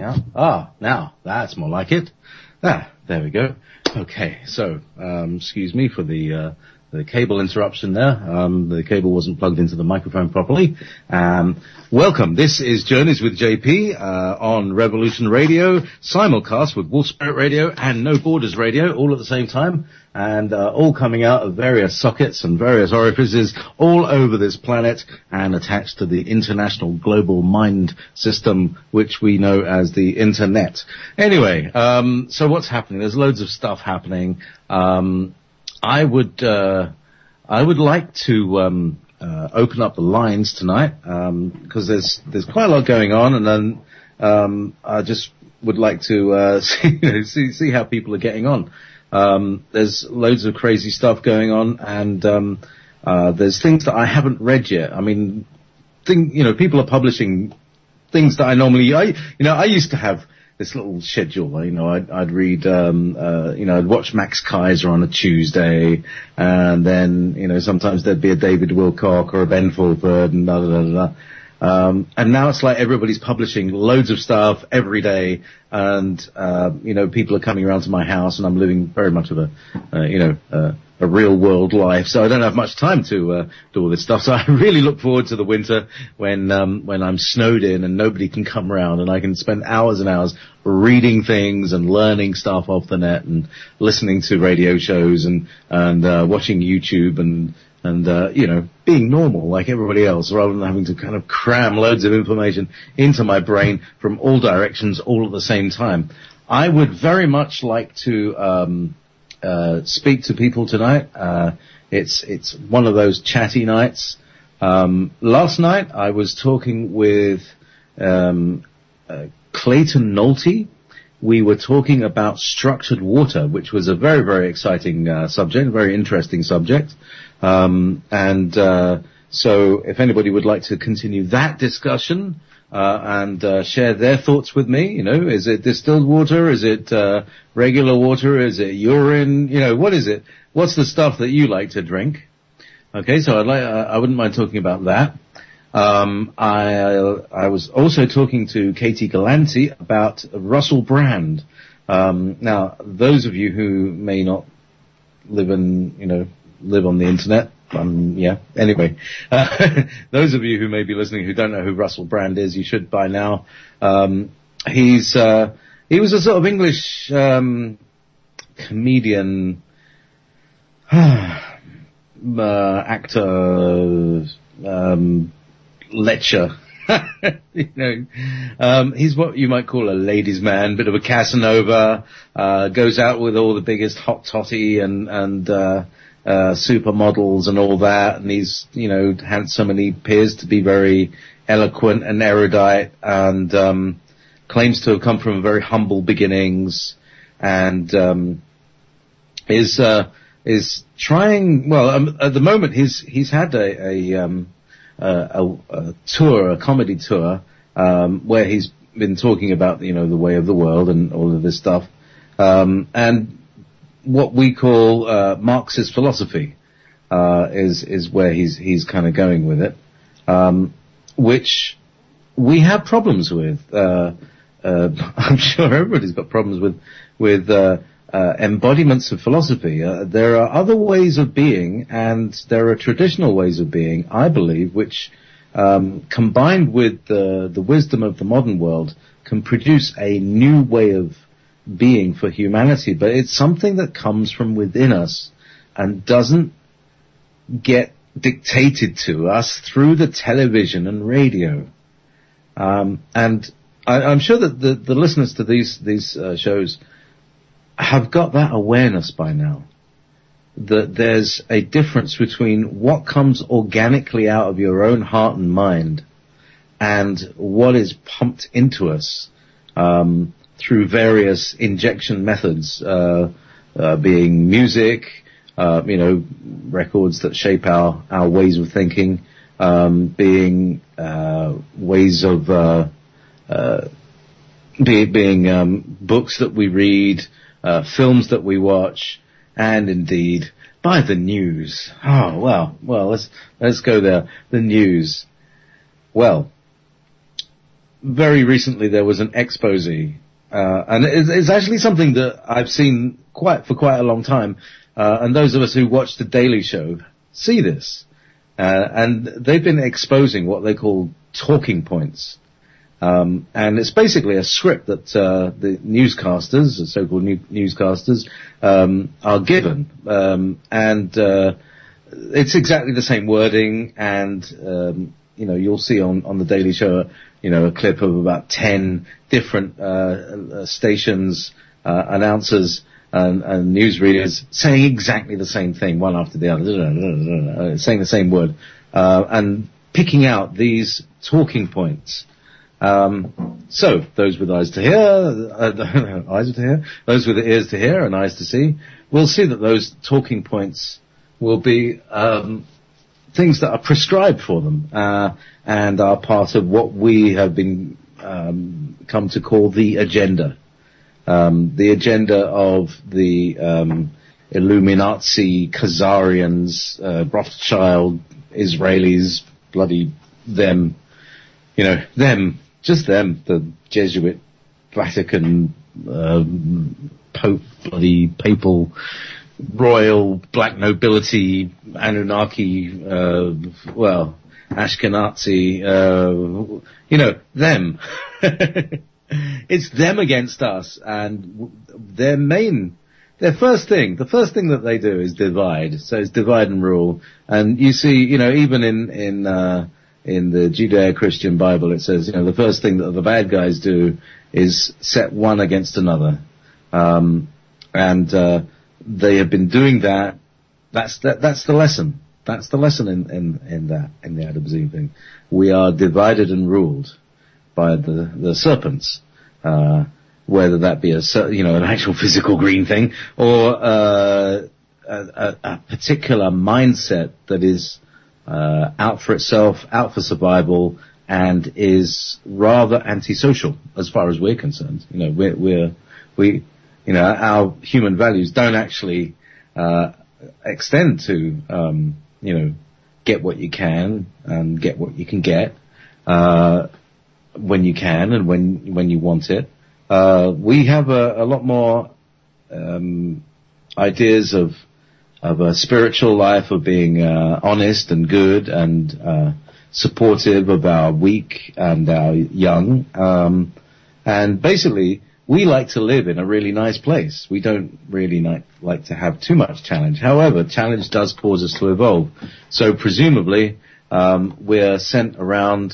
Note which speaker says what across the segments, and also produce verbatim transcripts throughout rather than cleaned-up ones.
Speaker 1: now. Ah, now, that's more like it. Ah, there we go. Okay, so, um, excuse me for the, uh, the cable interruption there. Um, the cable wasn't plugged into the microphone properly. Um, welcome. This is Journeys with J P, uh, on Revolution Radio, simulcast with Wolf Spirit Radio and No Borders Radio, all at the same time. And, uh, all coming out of various sockets and various orifices all over this planet and attached to the international global mind system, which we know as the internet. Anyway, um, so what's happening? There's loads of stuff happening. Um, I would, uh, I would like to, um, uh, open up the lines tonight, um, because there's, there's quite a lot going on, and then, um, I just would like to, uh, see, you know, see, see how people are getting on. Um, there's loads of crazy stuff going on, and, um, uh, there's things that I haven't read yet. I mean, thing, you know, people are publishing things that I normally, I, you know, I used to have this little schedule, you know, I'd, I'd read, um, uh, you know, I'd watch Max Kaiser on a Tuesday, and then, you know, sometimes there'd be a David Wilcock or a Ben Fulford and da da da da. Um, and now it's like everybody's publishing loads of stuff every day, and, uh, you know, people are coming around to my house, and I'm living very much of a, uh, you know, uh, a real world life, so I don't have much time to, uh, do all this stuff. So I really look forward to the winter when, um, when I'm snowed in and nobody can come around, and I can spend hours and hours reading things and learning stuff off the net and listening to radio shows and, and, uh, watching YouTube and, and, uh, you know, being normal like everybody else, rather than having to kind of cram loads of information into my brain from all directions all at the same time. I would very much like to, um, uh, speak to people tonight. Uh, it's, it's one of those chatty nights. Um, last night I was talking with, um, uh, Clayton Nolte. We were talking about structured water, which was a very, very exciting, uh, subject, a very interesting subject. Um, and, uh, so if anybody would like to continue that discussion, uh, and, uh, share their thoughts with me, you know, is it distilled water? Is it, uh, regular water? Is it urine? You know, what is it? What's the stuff that you like to drink? Okay, so I'd like, uh, I wouldn't mind talking about that. Um, I, I was also talking to Katie Galanti about Russell Brand. Um, now, those of you who may not live in, you know, live on the internet, um, yeah, anyway, uh, those of you who may be listening who don't know who Russell Brand is, you should by now. Um, he's, uh, he was a sort of English, um, comedian, uh, actor, um, lecher. You know, um, he's what you might call a ladies' man, bit of a Casanova, uh, goes out with all the biggest hot toddy and, and, uh, uh, supermodels and all that, and he's, you know, handsome, and he appears to be very eloquent and erudite, and, um, claims to have come from very humble beginnings, and, um, is, uh, is trying, well, um, at the moment he's, he's had a, a, um, Uh, a, a tour, a comedy tour, um, where he's been talking about, you know, the way of the world and all of this stuff, um, and what we call uh, Marxist philosophy uh, is is where he's he's kind of going with it, um, which we have problems with. Uh, uh, I'm sure everybody's got problems with with. Uh, Uh, embodiments of philosophy. Uh, there are other ways of being, and there are traditional ways of being, I believe, which, um, combined with the, the wisdom of the modern world, can produce a new way of being for humanity. But it's something that comes from within us and doesn't get dictated to us through the television and radio. Um, and I, I'm sure that the, the listeners to these these uh, shows have got that awareness by now, that there's a difference between what comes organically out of your own heart and mind and what is pumped into us um, through various injection methods, uh, uh, being music, uh, you know, records that shape our, our ways of thinking, um, being uh, ways of uh, uh, be, being um, books that we read, Uh, films that we watch, and indeed by the news. Oh, well, well, let's, let's go there. The news. Well, very recently there was an expose, uh, and it's, it's actually something that I've seen quite for quite a long time. Uh, and those of us who watch The Daily Show see this. Uh, and they've been exposing what they call talking points. Um, and it's basically a script that uh, the newscasters, the so-called new- newscasters, um, are given. Um, and uh, it's exactly the same wording. And, um, you know, you'll see on, on The Daily Show, you know, a clip of about ten different uh, uh, stations, uh, announcers, And, and newsreaders saying exactly the same thing, one after the other, saying the same word, uh, and picking out these talking points. Um, so, those with eyes to hear, uh, eyes to hear, those with ears to hear and eyes to see, will see that those talking points will be um, things that are prescribed for them, uh, and are part of what we have been um, come to call the agenda. Um, the agenda of the um, Illuminati, Khazarians, uh, Rothschild, Israelis, bloody them, you know, them, just them, the Jesuit, Vatican, um, Pope, bloody papal, royal, black nobility, Anunnaki, uh, well, Ashkenazi, uh, you know, them. It's them against us, and their main, their first thing, the first thing that they do is divide. So it's divide and rule. And you see, you know, even in, in, uh, in the Judeo-Christian Bible, it says, you know, the first thing that the bad guys do is set one against another. Um, and, uh, they have been doing that. That's, that, that's the lesson. That's the lesson in, in, in that, in the Adam Eve thing. We are divided and ruled by the, the serpents, uh, whether that be a, you know, an actual physical green thing or, uh, a, a particular mindset that is, uh, out for itself, out for survival, and is rather antisocial as far as we're concerned. You know, we're, we're, we, you know, our human values don't actually, uh, extend to, um, you know, get what you can and get what you can get, uh, when you can and when when you want it. Uh, we have a, a lot more um, ideas of of a spiritual life, of being uh, honest and good and uh, supportive of our weak and our young. Um, and basically, we like to live in a really nice place. We don't really like, like to have too much challenge. However, challenge does cause us to evolve. So presumably, um, we're sent around...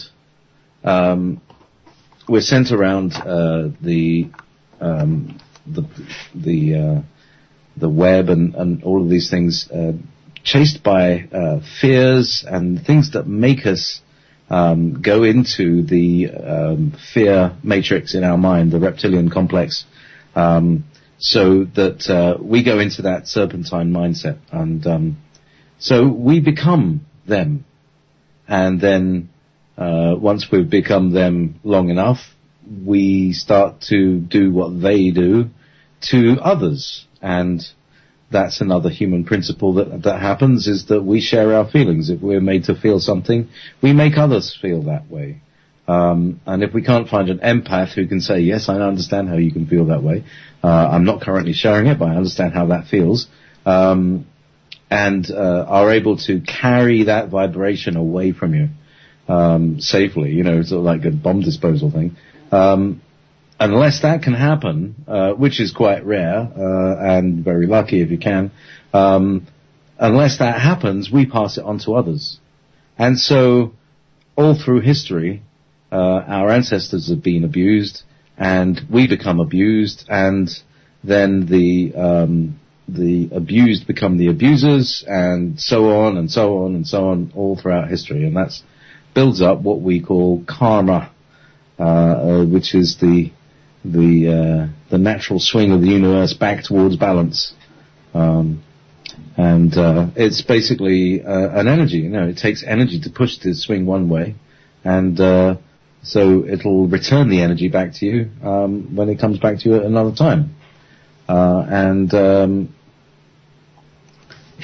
Speaker 1: Um, We're sent around uh, the um, the the uh, the web and, and all of these things, uh, chased by uh, fears and things that make us um, go into the um, fear matrix in our mind, the reptilian complex, um, so that uh, we go into that serpentine mindset, and um, so we become them, and then. Uh, once we've become them long enough, we start to do what they do to others. And that's another human principle that, that happens, is that we share our feelings. If we're made to feel something, we make others feel that way. Um, and if we can't find an empath who can say, yes, I understand how you can feel that way. Uh, I'm not currently sharing it, but I understand how that feels. Um, and, uh, are able to carry that vibration away from you. Um, safely, you know, sort of like a bomb disposal thing. Um, unless that can happen, uh, which is quite rare, uh, and very lucky if you can, um, unless that happens, we pass it on to others. And so, all through history, uh, our ancestors have been abused, and we become abused, and then the, um, the abused become the abusers, and so on, and so on, and so on, all throughout history. And that's builds up what we call karma, uh, uh, which is the the uh, the natural swing of the universe back towards balance, um, and uh, it's basically uh, an energy. You know, it takes energy to push the swing one way, and uh, so it'll return the energy back to you um, when it comes back to you at another time, uh, and. Um,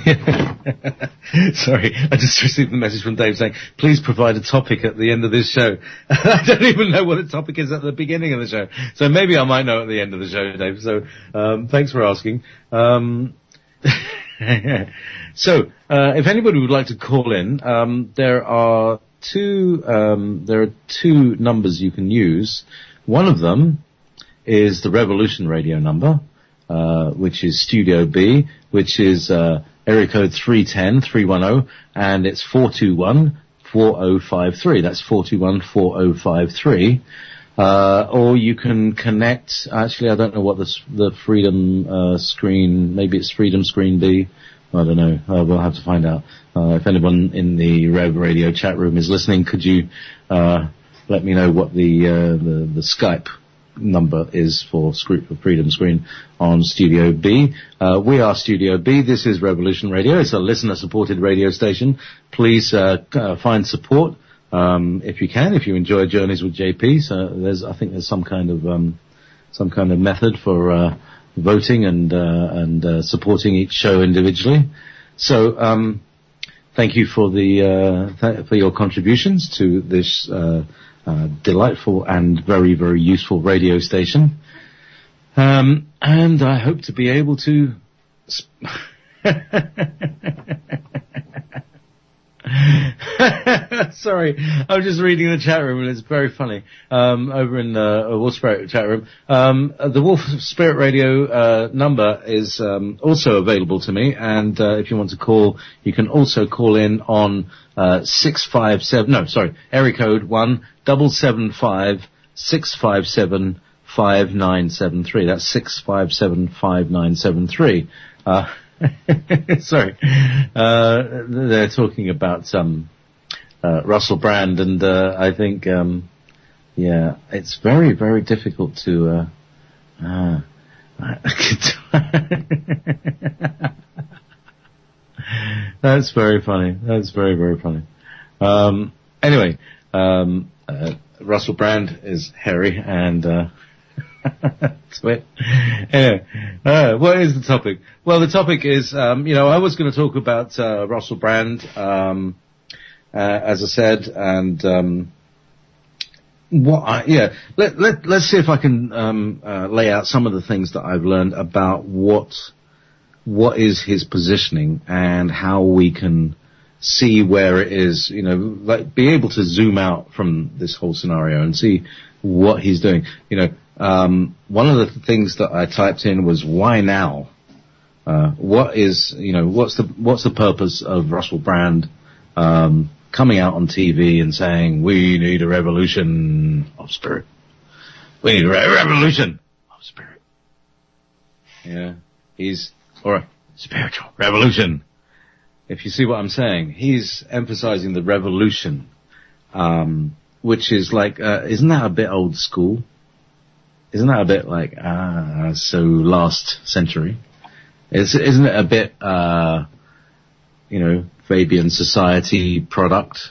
Speaker 1: Sorry, I just received a message from Dave saying, please provide a topic at the end of this show. I don't even know what the topic is at the beginning of the show. So maybe I might know at the end of the show, Dave. So, um, thanks for asking. Um, so, uh, if anybody would like to call in, um, there are two, um, there are two numbers you can use. One of them is the Revolution Radio number, uh, which is Studio B, which is, uh, area code three one zero, three one zero, and it's four two one, four zero five three. That's four two one, four zero five three. Uh, or you can connect, actually I don't know what the, the Freedom, uh, screen, maybe it's Freedom Screen B. I don't know. Uh, we'll have to find out. Uh, if anyone in the Rev Radio chat room is listening, could you, uh, let me know what the, uh, the, the Skype number is for Freedom Screen on Studio B. Uh, we are Studio B. This is Revolution Radio. It's a listener-supported radio station. Please uh, uh, find support um, if you can. If you enjoy Journeys with J P, so there's, I think, there's some kind of um, some kind of method for uh, voting and uh, and uh, supporting each show individually. So um, thank you for the uh, th- for your contributions to this. Uh, Uh, delightful and very, very useful radio station. Um, and I hope to be able to... Sp- Sorry, I was just reading the chat room and it's very funny. Um, over in the uh, Wolf Spirit chat room. Um, uh, the Wolf Spirit Radio uh, number is um, also available to me, and uh, if you want to call, you can also call in on uh, six five seven, no, sorry, area code one double seven five six five seven five nine seven three. That's six five seven five nine seven three. Uh, sorry, uh, they're talking about um, uh, Russell Brand, and uh, I think, um, yeah, it's very, very difficult to. Uh, uh, That's very funny. That's very, very funny. Um, anyway, um, uh, Russell Brand is hairy, and uh, that's it. Anyway, uh, what is the topic? Well, the topic is, um, you know, I was going to talk about uh, Russell Brand, um, uh, as I said, and um, what I, yeah, let, let, let's see if I can um, uh, lay out some of the things that I've learned about what what is his positioning and how we can see where it is, you know, like be able to zoom out from this whole scenario and see what he's doing. You know, um, one of the th- things that I typed in was why now? Uh, what is, you know, what's the, what's the purpose of Russell Brand, um, coming out on T V and saying, we need a revolution of spirit. We need a re- revolution of spirit. Yeah. He's, or a spiritual revolution. If you see what I'm saying, he's emphasizing the revolution, um, which is like, uh, isn't that a bit old school? Isn't that a bit like, ah, so last century? Is, isn't it a bit, uh, you know, Fabian Society product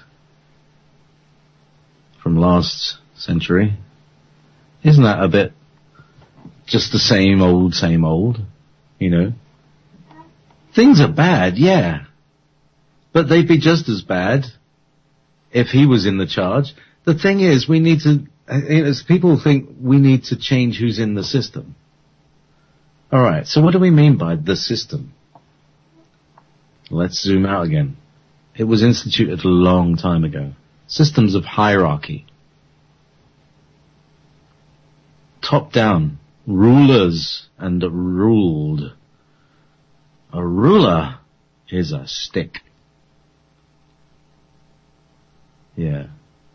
Speaker 1: from last century? Isn't that a bit just the same old, same old, you know? Things are bad, yeah. But they'd be just as bad if he was in the charge. The thing is, we need to, as people think we need to change who's in the system. Alright, so what do we mean by the system? Let's zoom out again. It was instituted a long time ago. Systems of hierarchy. Top down. Rulers and ruled. A ruler is a stick. Yeah.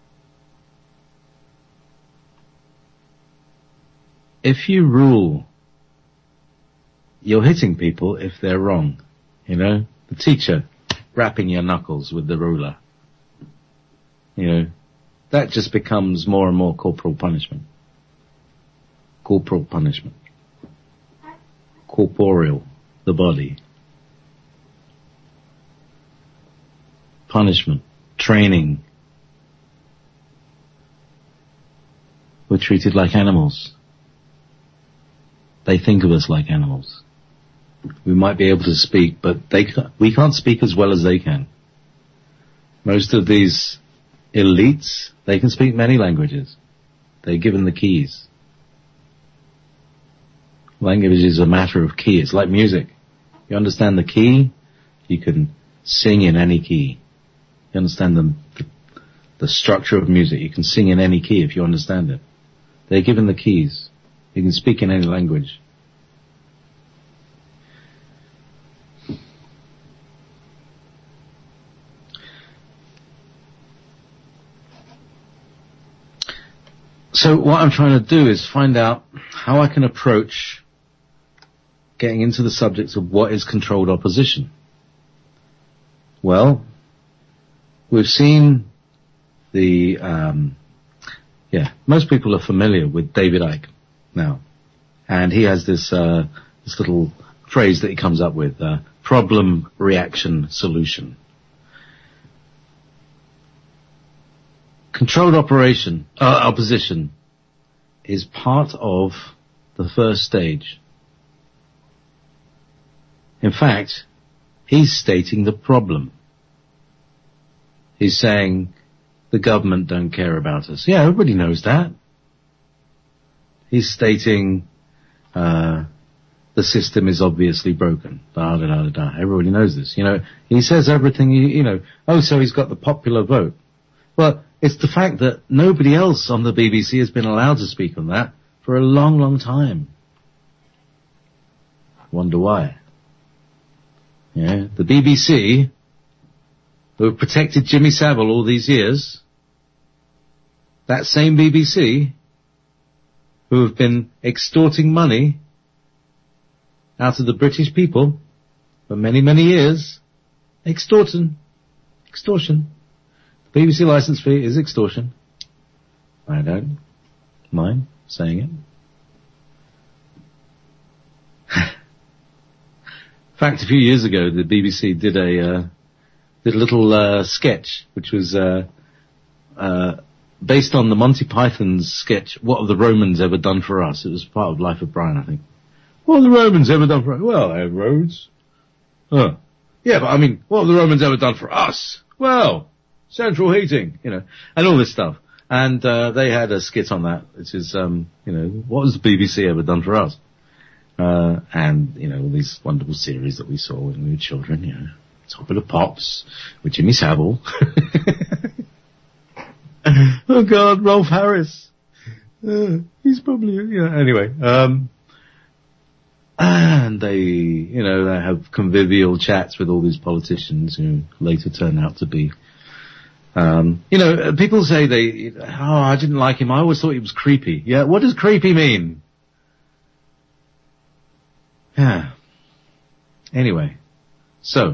Speaker 1: If you rule, you're hitting people if they're wrong. You know? The teacher rapping your knuckles with the ruler. You know? That just becomes more and more corporal punishment. Corporal punishment. Corporeal. The body. Punishment. Training. We're treated like animals. They think of us like animals. We might be able to speak, but they ca- we can't speak as well as they can. Most of these elites, they can speak many languages. They're given the keys. Language is a matter of key. It's like music. You understand the key, you can sing in any key. You understand the, the, the structure of music. You can sing in any key if you understand it. They're given the keys. You can speak in any language. So what I'm trying to do is find out how I can approach getting into the subjects of what is controlled opposition. Well, we've seen the, um, yeah, most people are familiar with David Icke now. And he has this, uh, this little phrase that he comes up with, uh, problem, reaction, solution. Controlled operation, uh, opposition is part of the first stage. In fact, he's stating the problem. He's saying the government don't care about us. Yeah, everybody knows that. He's stating uh the system is obviously broken. Da, da, da, da, da. Everybody knows this. You know, he says everything, you, you know, oh, so he's got the popular vote. Well, it's the fact that nobody else on the B B C has been allowed to speak on that for a long, long time. Wonder why. Yeah, the B B C, who have protected Jimmy Savile all these years, that same B B C, who have been extorting money out of the British people for many, many years, extortion, extortion. The B B C license fee is extortion. I don't mind saying it. In fact, a few years ago, the B B C did a uh, did a little uh, sketch, which was uh, uh, based on the Monty Python's sketch, "What have the Romans ever done for us?" It was part of Life of Brian, I think. What have the Romans ever done for us? Well, they had roads. Huh. Yeah, but I mean, what have the Romans ever done for us? Well, central heating, you know, and all this stuff. And uh, they had a skit on that, which is, um, you know, what has the B B C ever done for us? Uh, and, you know, all these wonderful series that we saw when we were children, you know, Top of the Pops with Jimmy Savile. Oh God, Rolf Harris. Uh, he's probably, you know, anyway. Um, and they, you know, they have convivial chats with all these politicians who later turn out to be, um, you know, people say they, oh, I didn't like him. I always thought he was creepy. Yeah, what does creepy mean? Yeah. Anyway, so,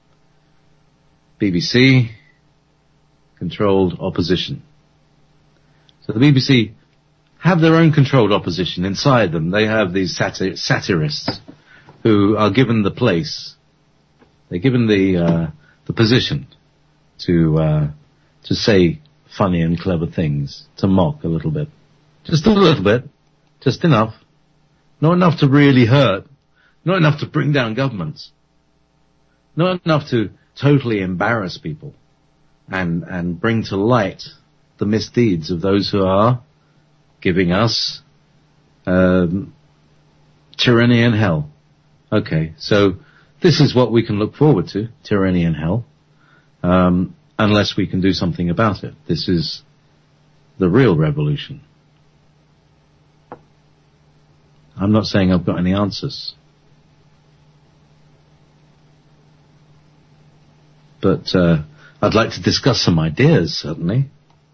Speaker 1: B B C controlled opposition. So the B B C have their own controlled opposition inside them. They have these satir- satirists who are given the place. They're given the uh, the position to uh, to say funny and clever things, to mock a little bit, just a little bit, just enough, not enough to really hurt. Not enough to bring down governments. Not enough to totally embarrass people and, and bring to light the misdeeds of those who are giving us, um, tyranny and hell. Okay, so this is what we can look forward to, tyranny and hell, um, unless we can do something about it. This is the real revolution. I'm not saying I've got any answers. But uh, I'd like to discuss some ideas, certainly.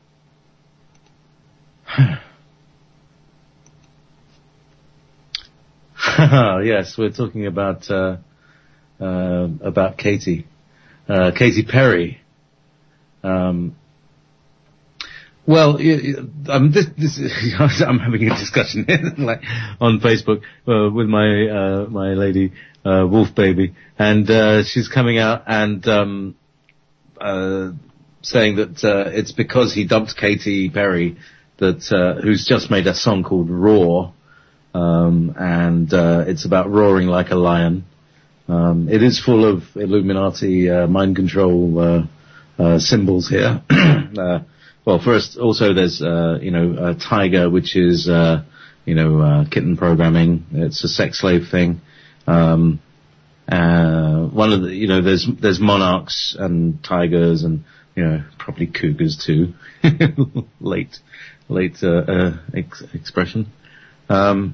Speaker 1: Yes, we're talking about uh, uh, about Katy, uh, Katy Perry. Um, well, um, this, this I'm having a discussion like on Facebook uh, with my uh, my lady uh, Wolf Baby, and uh, she's coming out and. Um, Uh, saying that uh, it's because he dumped Katy Perry, that uh, who's just made a song called Roar, um, and uh, it's about roaring like a lion, Um, it is full of Illuminati uh, mind control uh, uh, symbols here. uh, well, first, also there's uh, you know uh, Tiger, which is uh, you know uh, kitten programming. It's a sex slave thing. Um, uh, one of the you know there's there's monarchs and tigers and you know probably cougars too. late late uh, uh, ex- expression. Um,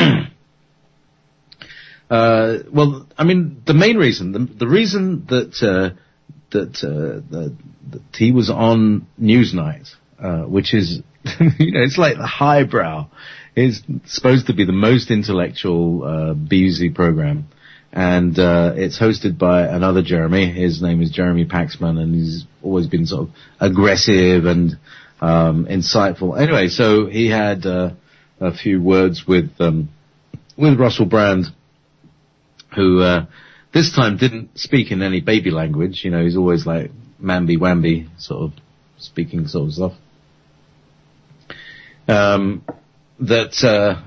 Speaker 1: Uh, well, I mean, the main reason, the, the reason that, uh, that, uh, the, that he was on Newsnight, uh, which is, you know, it's like the highbrow. It's supposed to be the most intellectual, uh, B U Z program. And, uh, it's hosted by another Jeremy. His name is Jeremy Paxman, and he's always been sort of aggressive and, um, insightful. Anyway, so he had, uh, a few words with, um, with Russell Brand, who, uh, this time didn't speak in any baby language. You know, he's always like mamby-wamby, sort of speaking sort of stuff. Um, that, uh,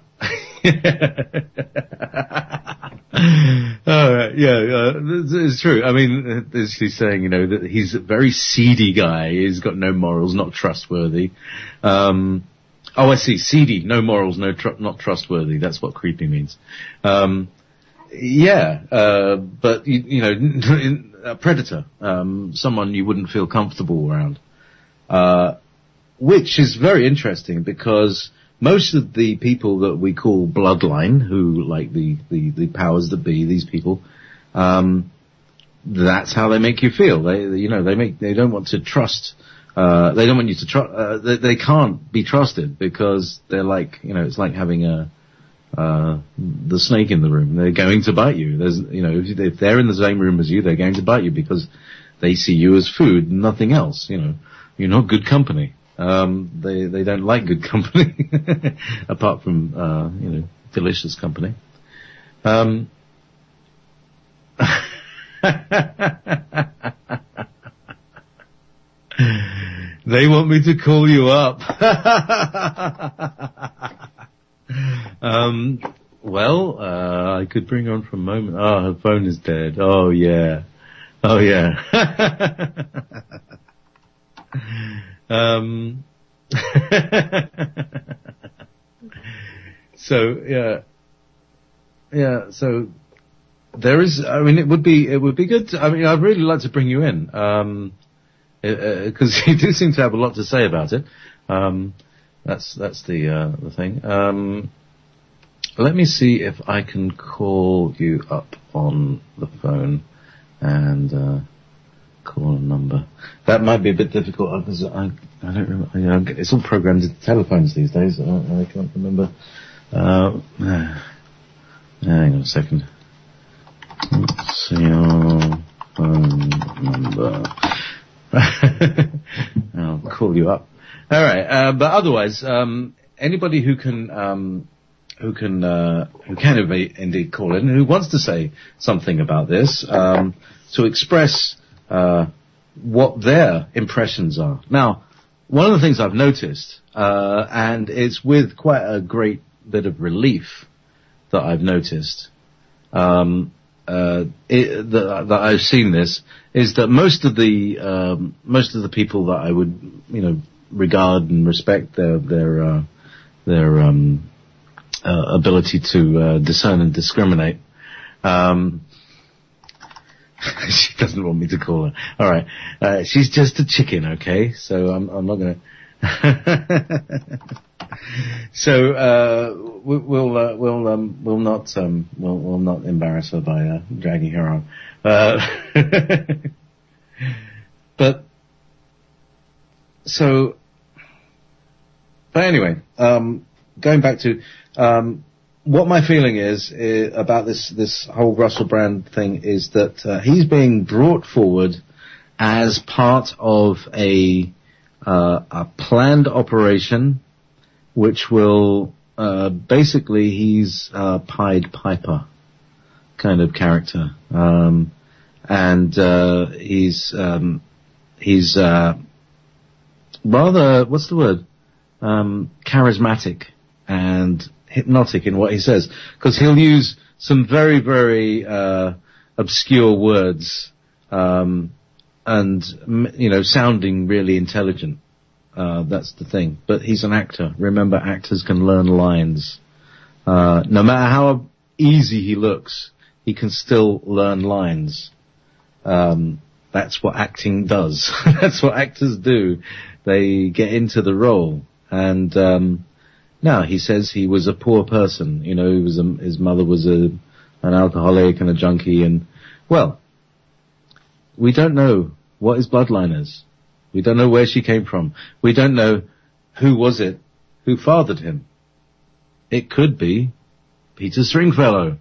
Speaker 1: oh, yeah, uh, it's true. I mean, he's saying, you know, that he's a very seedy guy. He's got no morals, not trustworthy. Um, oh, I see, seedy, no morals, no, tr- not trustworthy. That's what creepy means. Um, Yeah, uh, but, you, you know, a predator, um, someone you wouldn't feel comfortable around. Uh, which is very interesting because most of the people that we call bloodline, who, like the, the, the powers that be, these people, um, that's how they make you feel. They, you know, they make, they don't want to trust, uh, they don't want you to trust, uh, they, they can't be trusted because they're like, you know, it's like having a, Uh, the snake in the room. They're going to bite you. There's, you know, if, if they're in the same room as you, they're going to bite you because they see you as food, nothing else. You know, you're not good company. Um, they they don't like good company, apart from uh, you know, delicious company. Um. They want me to call you up. Um, well, uh, I could bring her on for a moment. Oh, her phone is dead. Oh, yeah. Oh, yeah. um, so, yeah. Yeah, so, there is, I mean, it would be, it would be good to, I mean, I'd really like to bring you in, um, uh, cause you do seem to have a lot to say about it. Um, That's that's the uh, the thing. Um, let me see if I can call you up on the phone and uh, call a number. That might be a bit difficult because I I don't remember. You know, it's all programmed into telephones these days. I, I can't remember. Uh, hang on a second. What's your phone number? I'll call you up. All right, uh, but otherwise, um, anybody who can, um, who can, uh, who can indeed call in, who wants to say something about this, um, to express uh, what their impressions are. Now, one of the things I've noticed, uh, and it's with quite a great bit of relief that I've noticed, um, uh, it, that, that I've seen this, is that most of the um, most of the people that I would, you know, regard and respect their their uh, their um, uh, ability to uh, discern and discriminate. Um, she doesn't want me to call her. All right, uh, she's just a chicken, okay? So I'm I'm not gonna. so uh, we, we'll uh, we'll um, we'll not um, we'll we'll not embarrass her by uh, dragging her on. Uh, but. So, but anyway, um, going back to, um, what my feeling is, is about this, this whole Russell Brand thing is that, uh, he's being brought forward as part of a, uh, a planned operation, which will, uh, basically he's a Pied Piper kind of character. Um, and, uh, he's, um, he's, uh, rather, what's the word, um, charismatic and hypnotic in what he says, because he'll use some very, very, uh, obscure words, um, and, you know, sounding really intelligent. Uh, that's the thing. But he's an actor. Remember, actors can learn lines. Uh, no matter how easy he looks, he can still learn lines. Um, that's what acting does. That's what actors do. They get into the role. And, um, no, he says he was a poor person. You know, he was a, his mother was a, an alcoholic and a junkie, and, well, we don't know what his bloodline is. We don't know where she came from. We don't know who was it who fathered him. It could be Peter Stringfellow.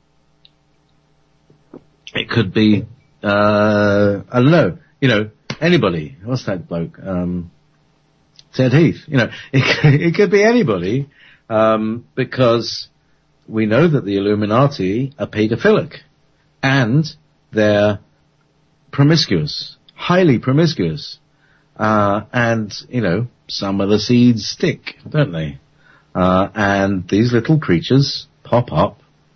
Speaker 1: It could be, uh, I don't know, you know, anybody. What's that bloke? Um, Ted Heath. You know, it, it could be anybody, um, because we know that the Illuminati are pedophilic and they're promiscuous, highly promiscuous. Uh, and, you know, some of the seeds stick, don't they? Uh, and these little creatures pop up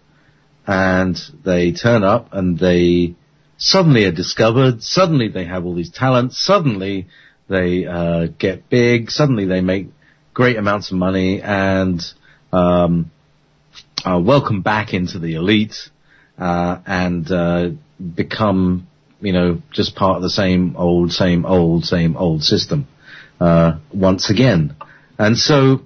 Speaker 1: and they turn up and they suddenly are discovered. Suddenly they have all these talents. Suddenly they, uh, get big. Suddenly they make great amounts of money and, um, are welcomed back into the elite, uh, and, uh, become, you know, just part of the same old, same old, same old system, uh, once again. And so,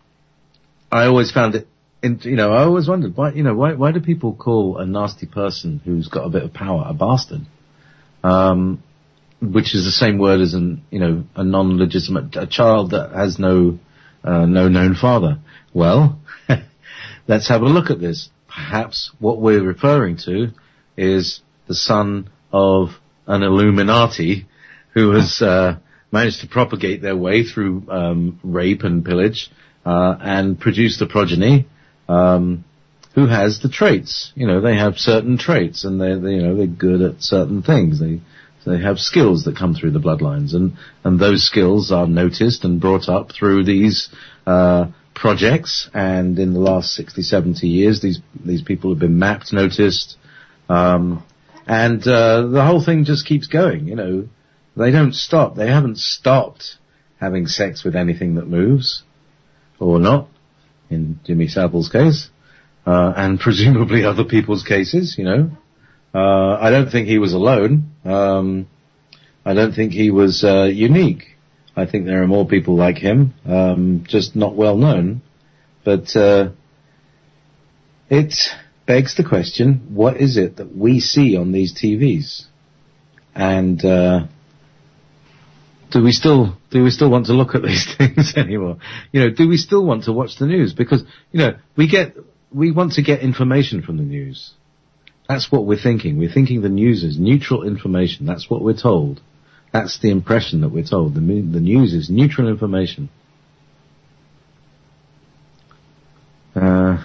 Speaker 1: I always found it, in, you know, I always wondered, why, you know, why, why do people call a nasty person who's got a bit of power a bastard? Um, which is the same word as an, you know, a non-legitimate, a child that has no, uh, no known father. Well, let's have a look at this. Perhaps what we're referring to is the son of an Illuminati who has uh, managed to propagate their way through um, rape and pillage uh, and produce the progeny um, who has the traits. You know, they have certain traits and they're, they, you know, they're good at certain things. They they have skills that come through the bloodlines, and and those skills are noticed and brought up through these uh, projects. And in the last sixty, seventy years, these these people have been mapped, noticed. Um, And, uh, the whole thing just keeps going, you know. They don't stop. They haven't stopped having sex with anything that moves. Or not, in Jimmy Savile's case. Uh, and presumably other people's cases, you know. Uh, I don't think he was alone. Um, I don't think he was, uh, unique. I think there are more people like him, um, just not well known. But, uh, it begs the question, what is it that we see on these T Vs? And, uh, do we still, do we still want to look at these things anymore? You know, do we still want to watch the news? Because, you know, we get, we want to get information from the news. That's what we're thinking. We're thinking the news is neutral information. That's what we're told. That's the impression that we're told. The, the news is neutral information. Uh,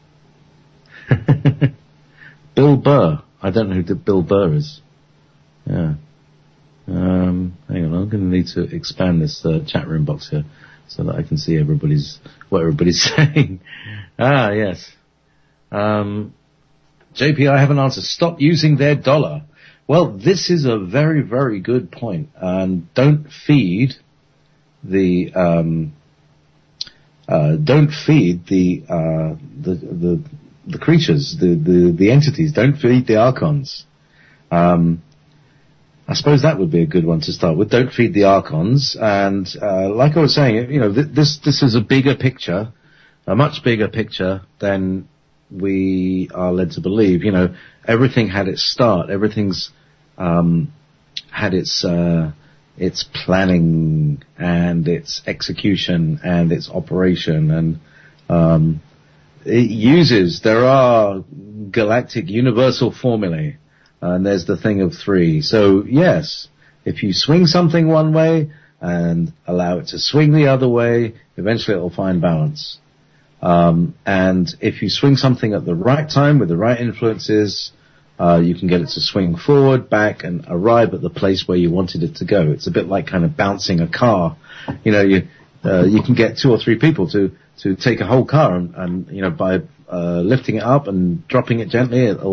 Speaker 1: Bill Burr. I don't know who Bill Burr is. Yeah. Um, hang on, I'm going to need to expand this uh, chat room box here so that I can see everybody's what everybody's saying. Ah, yes. Um, J P, I have an answer. Stop using their dollar. Well, this is a very, very good point. And don't feed the um, uh, don't feed the uh, the the the creatures, the, the the entities. Don't feed the archons. Um, I suppose that would be a good one to start with. Don't feed the archons. And uh, like I was saying, you know, th- this this is a bigger picture, a much bigger picture than we are led to believe. You know, everything had its start. Everything's um, had its uh, its planning and its execution and its operation, and um, it uses. There are galactic universal formulae. And there's the thing of three. So, yes, if you swing something one way and allow it to swing the other way, eventually it will find balance. Um, and if you swing something at the right time with the right influences, uh, you can get it to swing forward, back, and arrive at the place where you wanted it to go. It's a bit like kind of bouncing a car. You know, you uh, you can get two or three people to, to take a whole car and, and you know, by uh, lifting it up and dropping it gently, it'll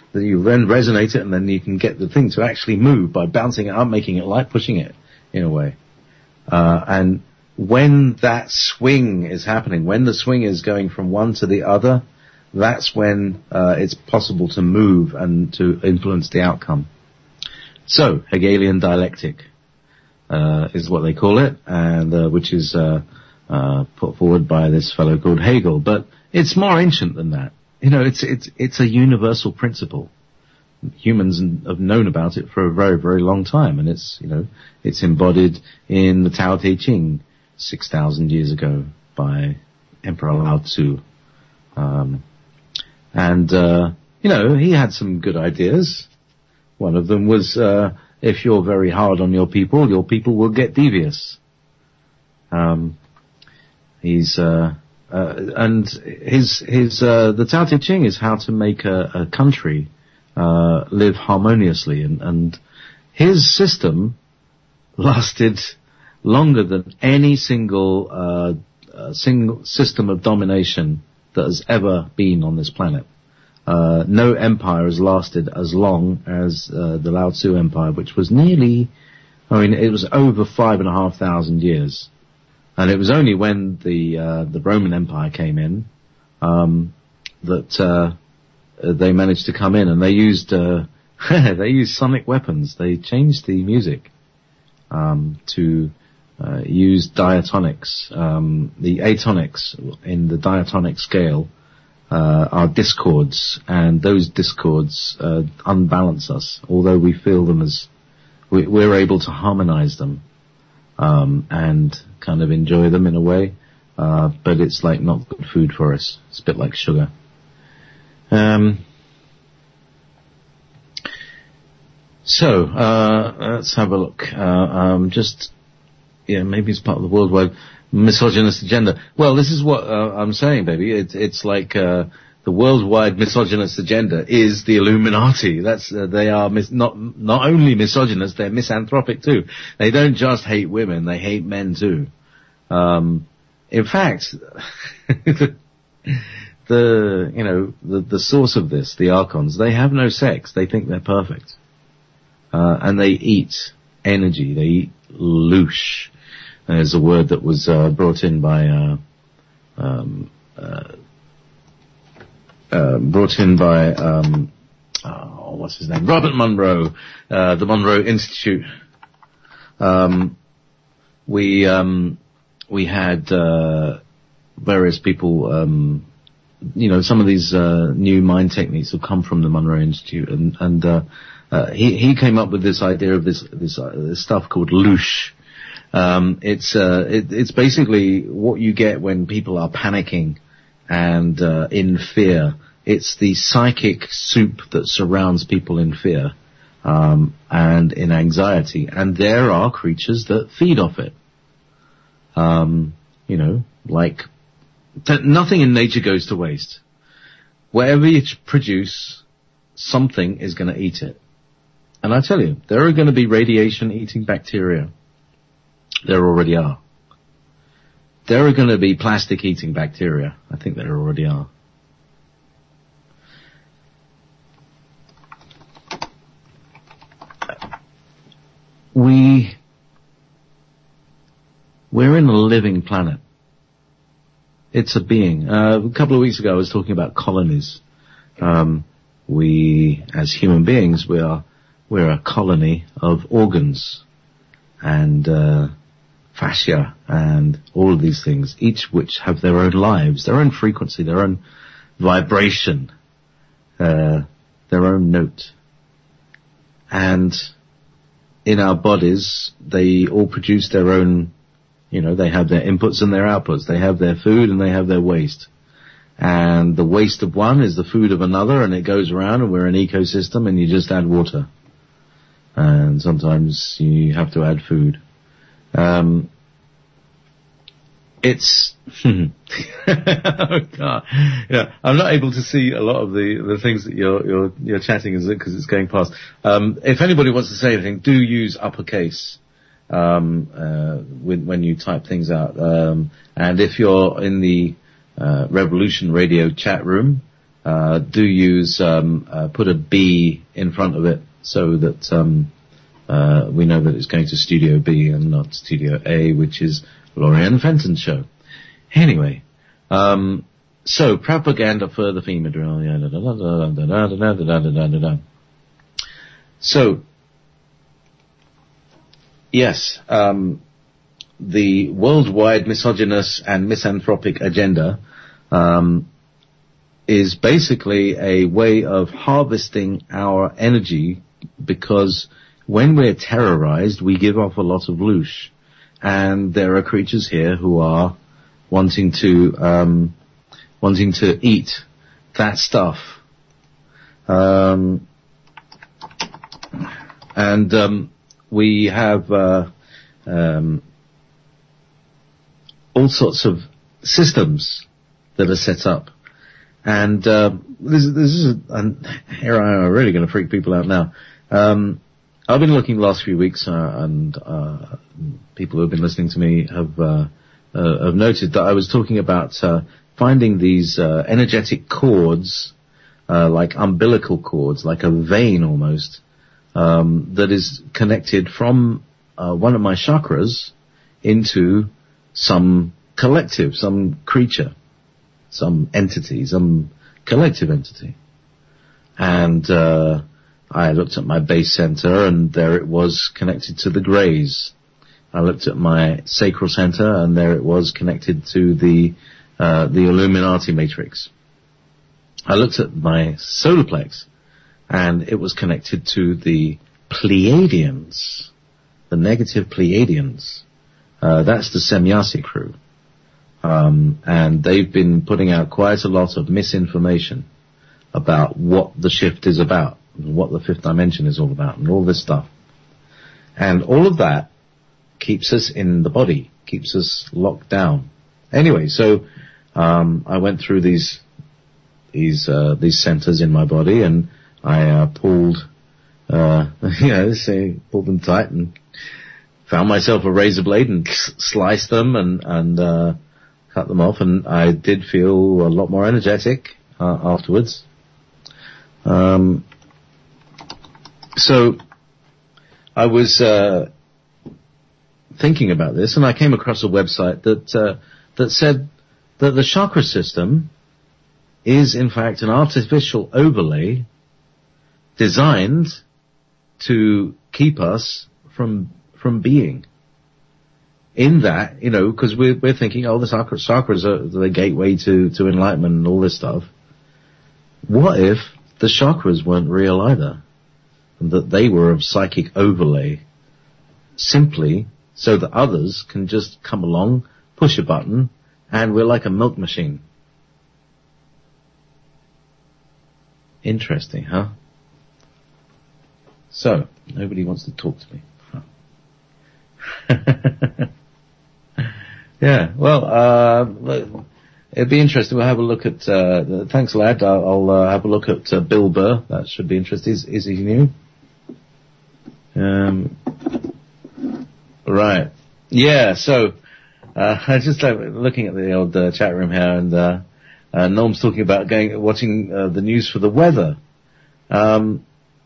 Speaker 1: that you then resonate it, and then you can get the thing to actually move by bouncing it up, making it light, pushing it in a way. Uh, and when that swing is happening, when the swing is going from one to the other, that's when uh, it's possible to move and to influence the outcome. So, Hegelian dialectic uh, is what they call it, and uh, which is uh, uh, put forward by this fellow called Hegel. But it's more ancient than that. You know, it's it's it's a universal principle. Humans have known about it for a very, very long time, and it's, you know, it's embodied in the Tao Te Ching six thousand years ago by Emperor Lao Tzu. Um, and, uh, you know, he had some good ideas. One of them was, uh, if you're very hard on your people, your people will get devious. Um, he's, uh, Uh, and his, his, uh, the Tao Te Ching is how to make a, a country, uh, live harmoniously. And, and his system lasted longer than any single, uh, uh, single system of domination that has ever been on this planet. Uh, no empire has lasted as long as, uh, the Lao Tzu Empire, which was nearly, I mean, it was over five and a half thousand years. And it was only when the uh, the Roman Empire came in um, that uh, they managed to come in, and they used uh, they used sonic weapons. They changed the music um, to uh, use diatonics. Um, the atonics in the diatonic scale uh, are discords, and those discords uh, unbalance us. Although we feel them as we, we're able to harmonize them. Um, and kind of enjoy them in a way, uh, but it's like not good food for us. It's a bit like sugar. Um, so, uh, let's have a look. Uh, um, just, yeah, maybe it's part of the worldwide misogynist agenda. Well, this is what uh, I'm saying, baby. It, it's like, uh, the worldwide misogynist agenda is the Illuminati. That's uh, they are mis- not not only misogynist, they're misanthropic too. They don't just hate women; they hate men too. Um, in fact, the, the you know the the source of this, the archons, they have no sex. They think they're perfect, uh, and they eat energy. They eat loosh. There's a word that was uh, brought in by. Uh, um, uh, Uh, brought in by, um, oh, what's his name? Robert Monroe, uh, the Monroe Institute. Um, we, um, we had, uh, various people, um, you know, some of these, uh, new mind techniques have come from the Monroe Institute, and, and, uh, uh, he, he came up with this idea of this, this, uh, this stuff called loosh. Um, it's, uh, it, it's basically what you get when people are panicking and uh, in fear. It's the psychic soup that surrounds people in fear um, and in anxiety, and there are creatures that feed off it. Um, you know, like th- nothing in nature goes to waste. Whatever you produce, something is going to eat it. And I tell you, there are going to be radiation-eating bacteria. There already are. There are going to be plastic-eating bacteria. I think there already are. We, we're in a living planet. It's a being. Uh, a couple of weeks ago I was talking about colonies. Um, we, as human beings, we are, we're a colony of organs and, uh, fascia and all of these things, each which have their own lives, their own frequency, their own vibration, uh, their own note. And in our bodies, they all produce their own, you know, they have their inputs and their outputs. They have their food and they have their waste. And the waste of one is the food of another, and it goes around, and we're an ecosystem, and you just add water. And sometimes you have to add food. Um, it's, oh God, yeah, I'm not able to see a lot of the, the things that you're, you're, you're chatting is it because it's going past. Um, if anybody wants to say anything, do use uppercase, um, uh, when, when you type things out. Um, and if you're in the, uh, Revolution Radio chat room, uh, do use, um, uh, put a B in front of it so that, um, uh, we know that it's going to Studio B and not Studio A, which is Laurie Ann Fenton's show. Anyway, um, so propaganda for the FEMA drill. So, yes, um, the worldwide misogynist and misanthropic agenda um, is basically a way of harvesting our energy, because when we're terrorized, we give off a lot of loosh. And there are creatures here who are wanting to um, wanting to eat that stuff. Um, and um, we have uh, um, all sorts of systems that are set up. And uh, this, this is, a, and here I am really going to freak people out now. Um, I've been looking the last few weeks, uh, and uh, people who have been listening to me have uh, uh, have noted that I was talking about uh, finding these uh, energetic cords, uh, like umbilical cords, like a vein almost, um, that is connected from uh, one of my chakras into some collective, some creature, some entity, some collective entity. And uh I looked at my base center, and there it was connected to the Greys. I looked at my sacral center, and there it was connected to the uh the Illuminati matrix. I looked at my solar plex, and it was connected to the Pleiadians, the negative Pleiadians. Uh, that's the Semyasi crew. Um, and they've been putting out quite a lot of misinformation about what the shift is about, and what the fifth dimension is all about, and all this stuff. And all of that keeps us in the body, keeps us locked down. Anyway, so um, I went through these these uh, these centers in my body, and I uh, pulled, uh, you know, say pulled them tight, and found myself a razor blade and sliced them and and uh, cut them off, and I did feel a lot more energetic uh, afterwards. Um, so I was uh, thinking about this, and I came across a website that uh, that said that the chakra system is in fact an artificial overlay designed to keep us from from being. In that, you know, because we're, we're thinking, oh, the chakras, chakras are the gateway to, to enlightenment and all this stuff. What if the chakras weren't real either? And that they were a psychic overlay simply so that others can just come along, push a button, and we're like a milk machine. Interesting, huh? So, nobody wants to talk to me. Huh. Yeah, well, uh, it'd be interesting. We'll have a look at, uh, thanks lad, I'll, I'll uh, have a look at uh, Bill Burr. That should be interesting. Is, is he new? Um, right. Yeah, so, uh, I just uh, looking at the old uh, chat room here, and, uh, uh, Norm's talking about going, watching uh, the news for the weather. Um,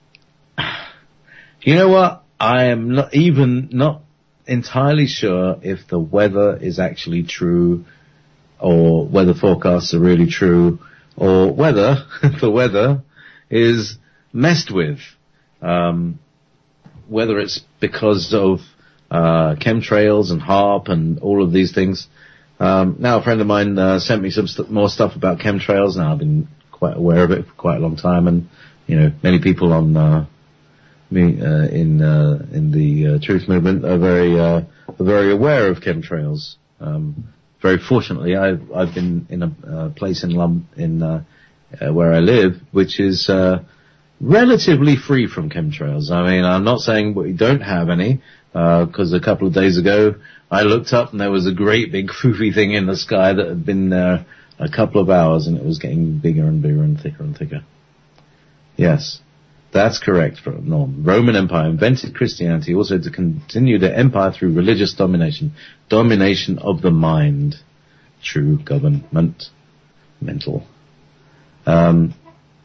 Speaker 1: you know what? I am not even, not entirely sure if the weather is actually true, or weather forecasts are really true, or whether the weather is messed with. Um, whether it's because of uh, chemtrails and HAARP and all of these things. Um, now, a friend of mine uh, sent me some st- more stuff about chemtrails. Now, I've been quite aware of it for quite a long time, and you know, many people on uh, me uh, in uh, in the uh, truth movement are very uh, are very aware of chemtrails. Um, very fortunately, I've I've been in a uh, place in Lum in uh, uh, where I live, which is uh, relatively free from chemtrails. I mean, I'm not saying we don't have any, because uh, a couple of days ago I looked up and there was a great big foofy thing in the sky that had been there a couple of hours, and it was getting bigger and bigger and thicker and thicker. Yes. That's correct, Norm. Roman Empire invented Christianity also to continue their empire through religious domination. Domination of the mind. True government. Mental. Um,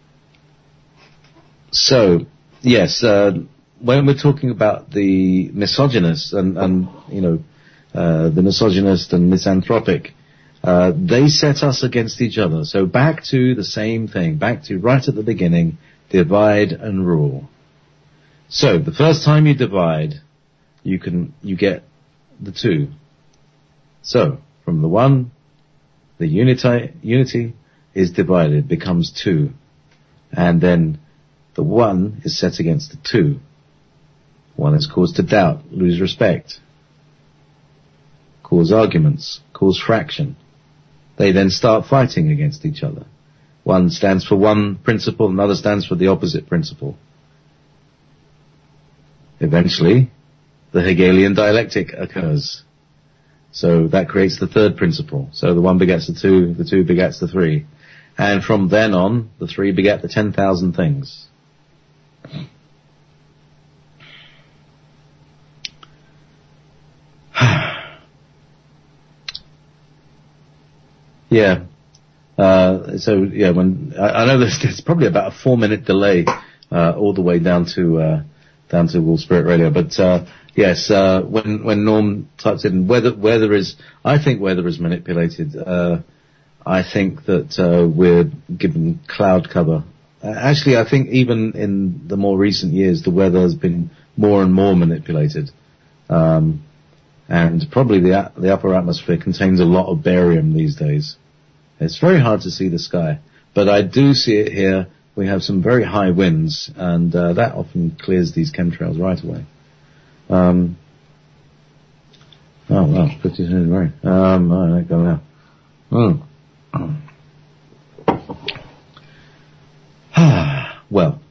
Speaker 1: so, yes, uh, when we're talking about the misogynist and, and you know, uh, the misogynist and misanthropic, uh, they set us against each other. So back to the same thing, back to right at the beginning, divide and rule. So the first time you divide, you can, you get the two. So from the one, the unity, unity is divided, becomes two. And then the one is set against the two. One is caused to doubt, lose respect, cause arguments, cause fraction. They then start fighting against each other. One stands for one principle, another stands for the opposite principle. Eventually, the Hegelian dialectic occurs. So that creates the third principle. So the one begets the two, the two begets the three. And from then on, the three beget the ten thousand things. Yeah. Uh, so yeah, when I, I know there's, there's probably about a four minute delay uh, all the way down to uh, down to Wolf Spirit Radio, but uh, yes, uh, when when Norm types in whether where there is, I think where there is manipulated, uh, I think that uh, we're given cloud cover. Uh, actually, I think even in the more recent years, the weather has been more and more manipulated. Um, and probably the the upper atmosphere contains a lot of barium these days. It's very hard to see the sky, but I do see it here. We have some very high winds, and uh, that often clears these chemtrails right away. Um, oh, well, pretty soon, right. Um, all right, go now. Oh. Well.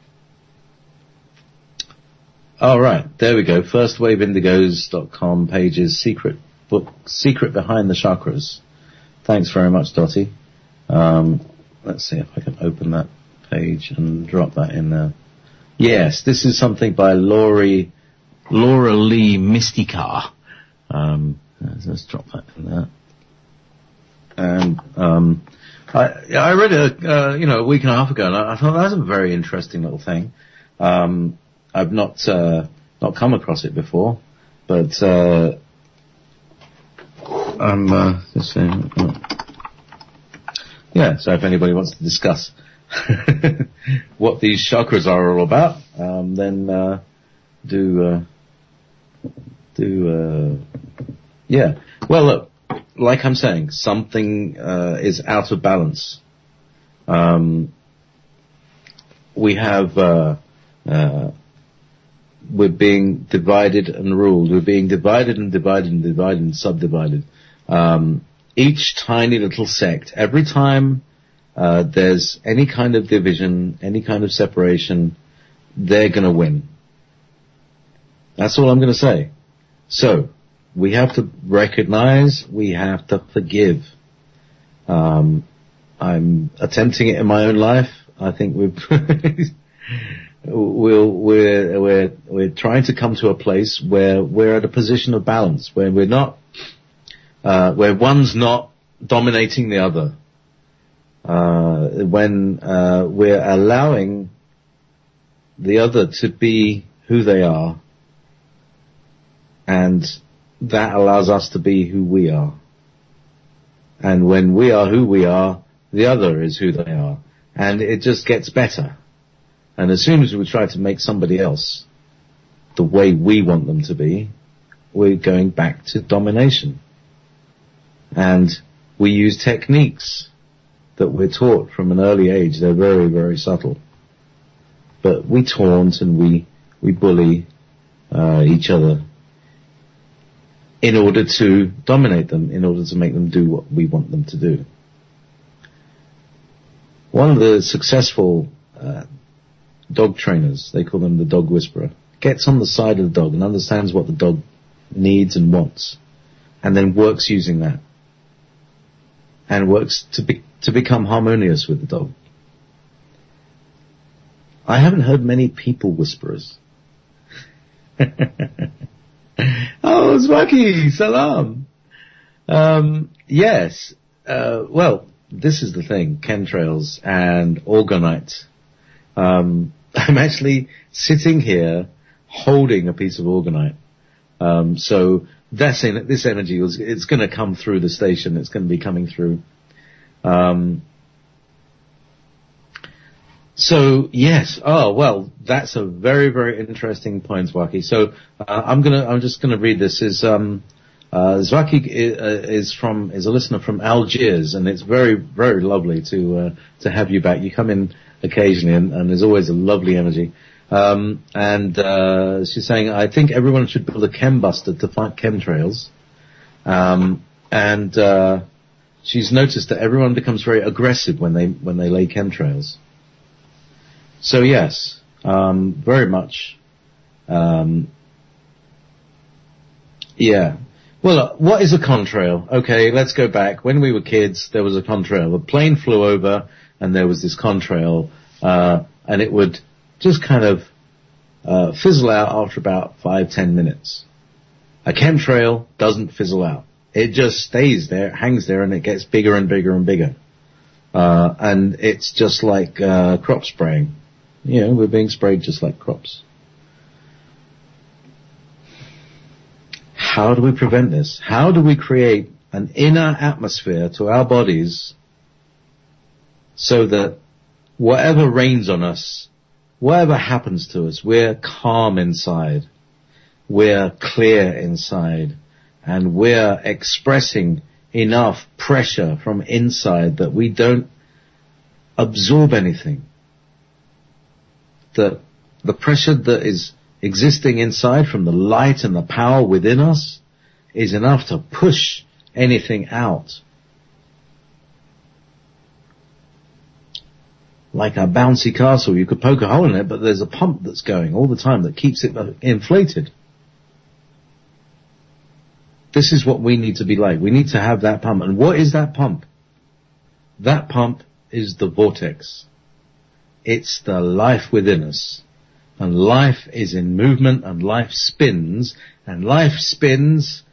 Speaker 1: All right, there we go. first wave indigos dot com pages, secret book, secret behind the chakras. Thanks very much, Dottie. Um, let's see if I can open that page and drop that in there. Yes, this is something by Laurie, Laura Lee Mystica. Um, let's drop that in there. And um, I, I read it, uh, you know, a week and a half ago, and I, I thought that was a very interesting little thing. Um, I've not uh, not come across it before, but. Uh, I'm uh, just saying. Uh, yeah, so if anybody wants to discuss what these chakras are all about, um, then uh, do uh, do uh, yeah. Well, look, like I'm saying, something uh, is out of balance. Um, we have uh, uh, we're being divided and ruled. We're being divided and divided and divided and subdivided. Um, each tiny little sect, every time uh, there's any kind of division, any kind of separation, they're going to win. That's all I'm going to say. So, we have to recognize, we have to forgive. Um, I'm attempting it in my own life. I think we've we'll, we're we're we're trying to come to a place where we're at a position of balance, where we're not. Uh, where one's not dominating the other, uh, when uh, we're allowing the other to be who they are, and that allows us to be who we are. And when we are who we are, the other is who they are, and it just gets better. And as soon as we try to make somebody else the way we want them to be, we're going back to domination. And we use techniques that we're taught from an early age. They're very, very subtle. But we taunt and we, we bully uh, each other in order to dominate them, in order to make them do what we want them to do. One of the successful uh, dog trainers, they call them the dog whisperer, gets on the side of the dog and understands what the dog needs and wants, and then works using that. And works to be, to become harmonious with the dog. I haven't heard many people whisperers. Oh, Zwaki, salam. Um, yes, uh, well, this is the thing, chemtrails and orgonite. Um, I'm actually sitting here holding a piece of orgonite. Um, so that's in, this energy was, it's going to come through the station. It's going to be coming through. Um, so yes. Oh, well, that's a very, very interesting point, Zwaki. So, uh, I'm gonna, I'm just gonna read this. Is, um, uh, Zwaki is from, is a listener from Algiers, and it's very, very lovely to, uh, to have you back. You come in occasionally, and, and there's always a lovely energy. Um, and, uh, she's saying, I think everyone should build a chembuster to fight chemtrails. Um, and, uh, she's noticed that everyone becomes very aggressive when they, when they lay chemtrails. So yes, um, very much, um, yeah. Well, uh, what is a contrail? Okay, let's go back. When we were kids, there was a contrail. A plane flew over, and there was this contrail, uh, and it would just kind of uh, fizzle out after about five, ten minutes. A chemtrail doesn't fizzle out. It just stays there, it hangs there, and it gets bigger and bigger and bigger. Uh, and it's just like uh, crop spraying. You know, we're being sprayed just like crops. How do we prevent this? How do we create an inner atmosphere to our bodies so that whatever rains on us, whatever happens to us, we're calm inside, we're clear inside, and we're expressing enough pressure from inside that we don't absorb anything? That the pressure that is existing inside from the light and the power within us is enough to push anything out. Like a bouncy castle, you could poke a hole in it, but there's a pump that's going all the time that keeps it inflated. This is what we need to be like. We need to have that pump. And what is that pump? That pump is the vortex. It's the life within us. And life is in movement, and life spins, and life spins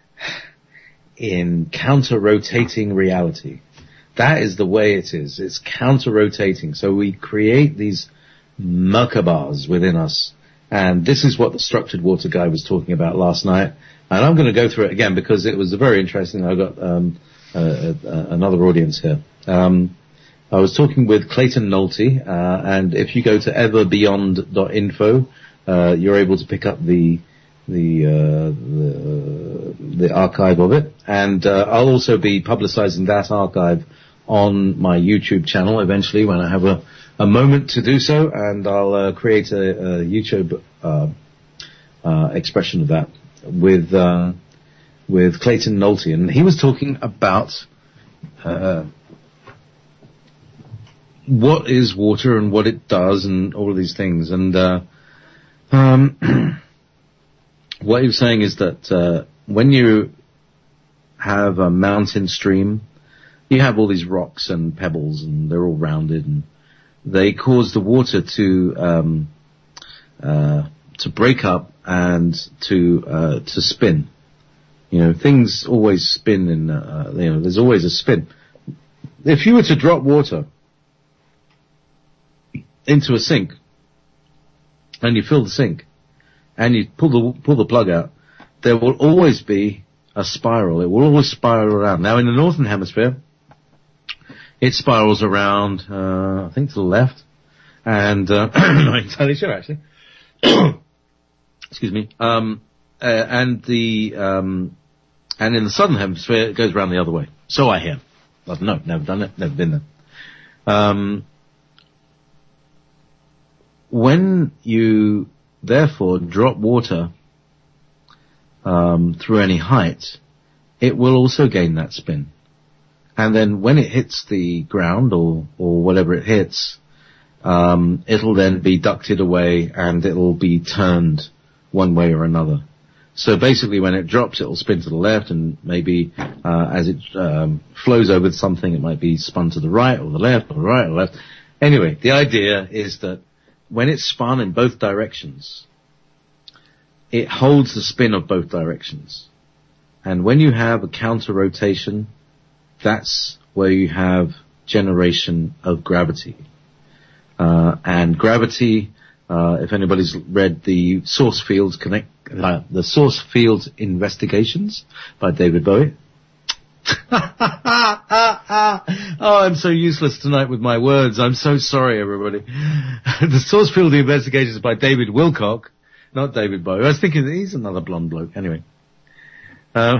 Speaker 1: in counter-rotating reality. That is the way it is. It's counter-rotating. So we create these Merkabahs within us. And this is what the structured water guy was talking about last night. And I'm going to go through it again because it was very interesting. I got um, uh, uh, another audience here. Um, I was talking with Clayton Nolte, uh, and if you go to ever beyond dot info, uh, you're able to pick up the the uh, the, the archive of it. And uh, I'll also be publicizing that archive on my YouTube channel eventually when I have a, a moment to do so, and I'll uh, create a, a YouTube uh, uh, expression of that with uh, with Clayton Nolte, and he was talking about uh, what is water and what it does and all of these things. And uh, um, what he was saying is that uh, when you have a mountain stream, you have all these rocks and pebbles, and they're all rounded, and they cause the water to um, uh, to break up and to uh, to spin. You know, things always spin in. Uh, you know, there's always a spin. If you were to drop water into a sink, and you fill the sink, and you pull the pull the plug out, there will always be a spiral. It will always spiral around. Now, in the northern hemisphere, it spirals around, uh, I think, to the left, and uh, I'm not entirely sure actually. Excuse me. Um, uh, and the um, and in the southern hemisphere, it goes around the other way. So I hear. I don't know. Never done it. Never been there. Um, when you therefore drop water um, through any height, it will also gain that spin. And then when it hits the ground or, or whatever it hits, um, it'll then be ducted away and it'll be turned one way or another. So basically when it drops, it'll spin to the left, and maybe uh, as it um, flows over something, it might be spun to the right or the left or the right or left. Anyway, the idea is that when it's spun in both directions, it holds the spin of both directions. And when you have a counter rotation, that's where you have generation of gravity. Uh, and gravity, uh, if anybody's read the Source Fields Connect, uh, the Source Fields Investigations by David Bowie. Oh, I'm so useless tonight with my words. I'm so sorry, everybody. The Source Field Investigations by David Wilcock, not David Bowie. I was thinking he's another blonde bloke. Anyway. Uh,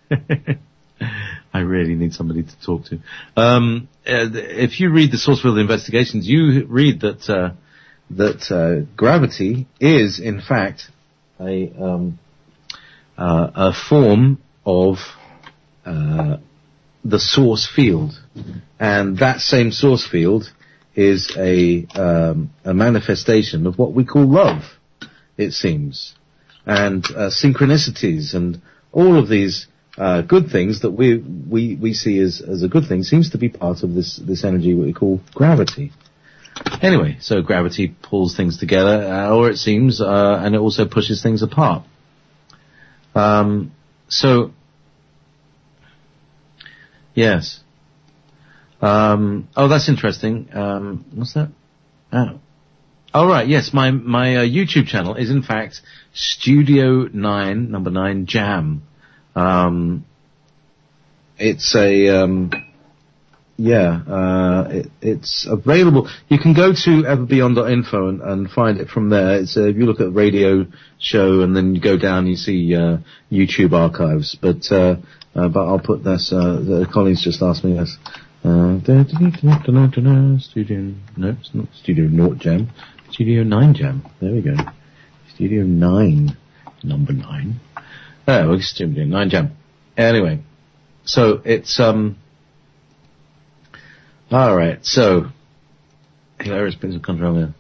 Speaker 1: I really need somebody to talk to. Um, uh, if you read the Source Field Investigations, you read that, uh, that, uh, gravity is, in fact, a, um, uh, a form of, Uh, the source field, and that same source field is a um, a manifestation of what we call love, it seems, and uh, synchronicities, and all of these uh, good things that we we we see as as a good thing seems to be part of this this energy what we call gravity. Anyway, so gravity pulls things together, uh, or it seems, uh, and it also pushes things apart. Um, so. Yes. Um, oh, that's interesting. Um, what's that? Oh. Oh, right. Yes, my my uh, YouTube channel is in fact Studio Nine, number nine Jam. Um, it's a um, yeah. Uh, it, it's available. You can go to everbeyond dot info and, and find it from there. It's uh, if you look at the radio show and then you go down, you see uh, YouTube archives, but. Uh, Uh, but I'll put this, uh, the Collins just asked me this. Uh, Studio, no, it's not Studio Naught Jam. Studio nine Jam. There we go. Studio nine, number nine. Oh, well, Studio nine Jam. Anyway, so it's, um, alright, so, hilarious bits of control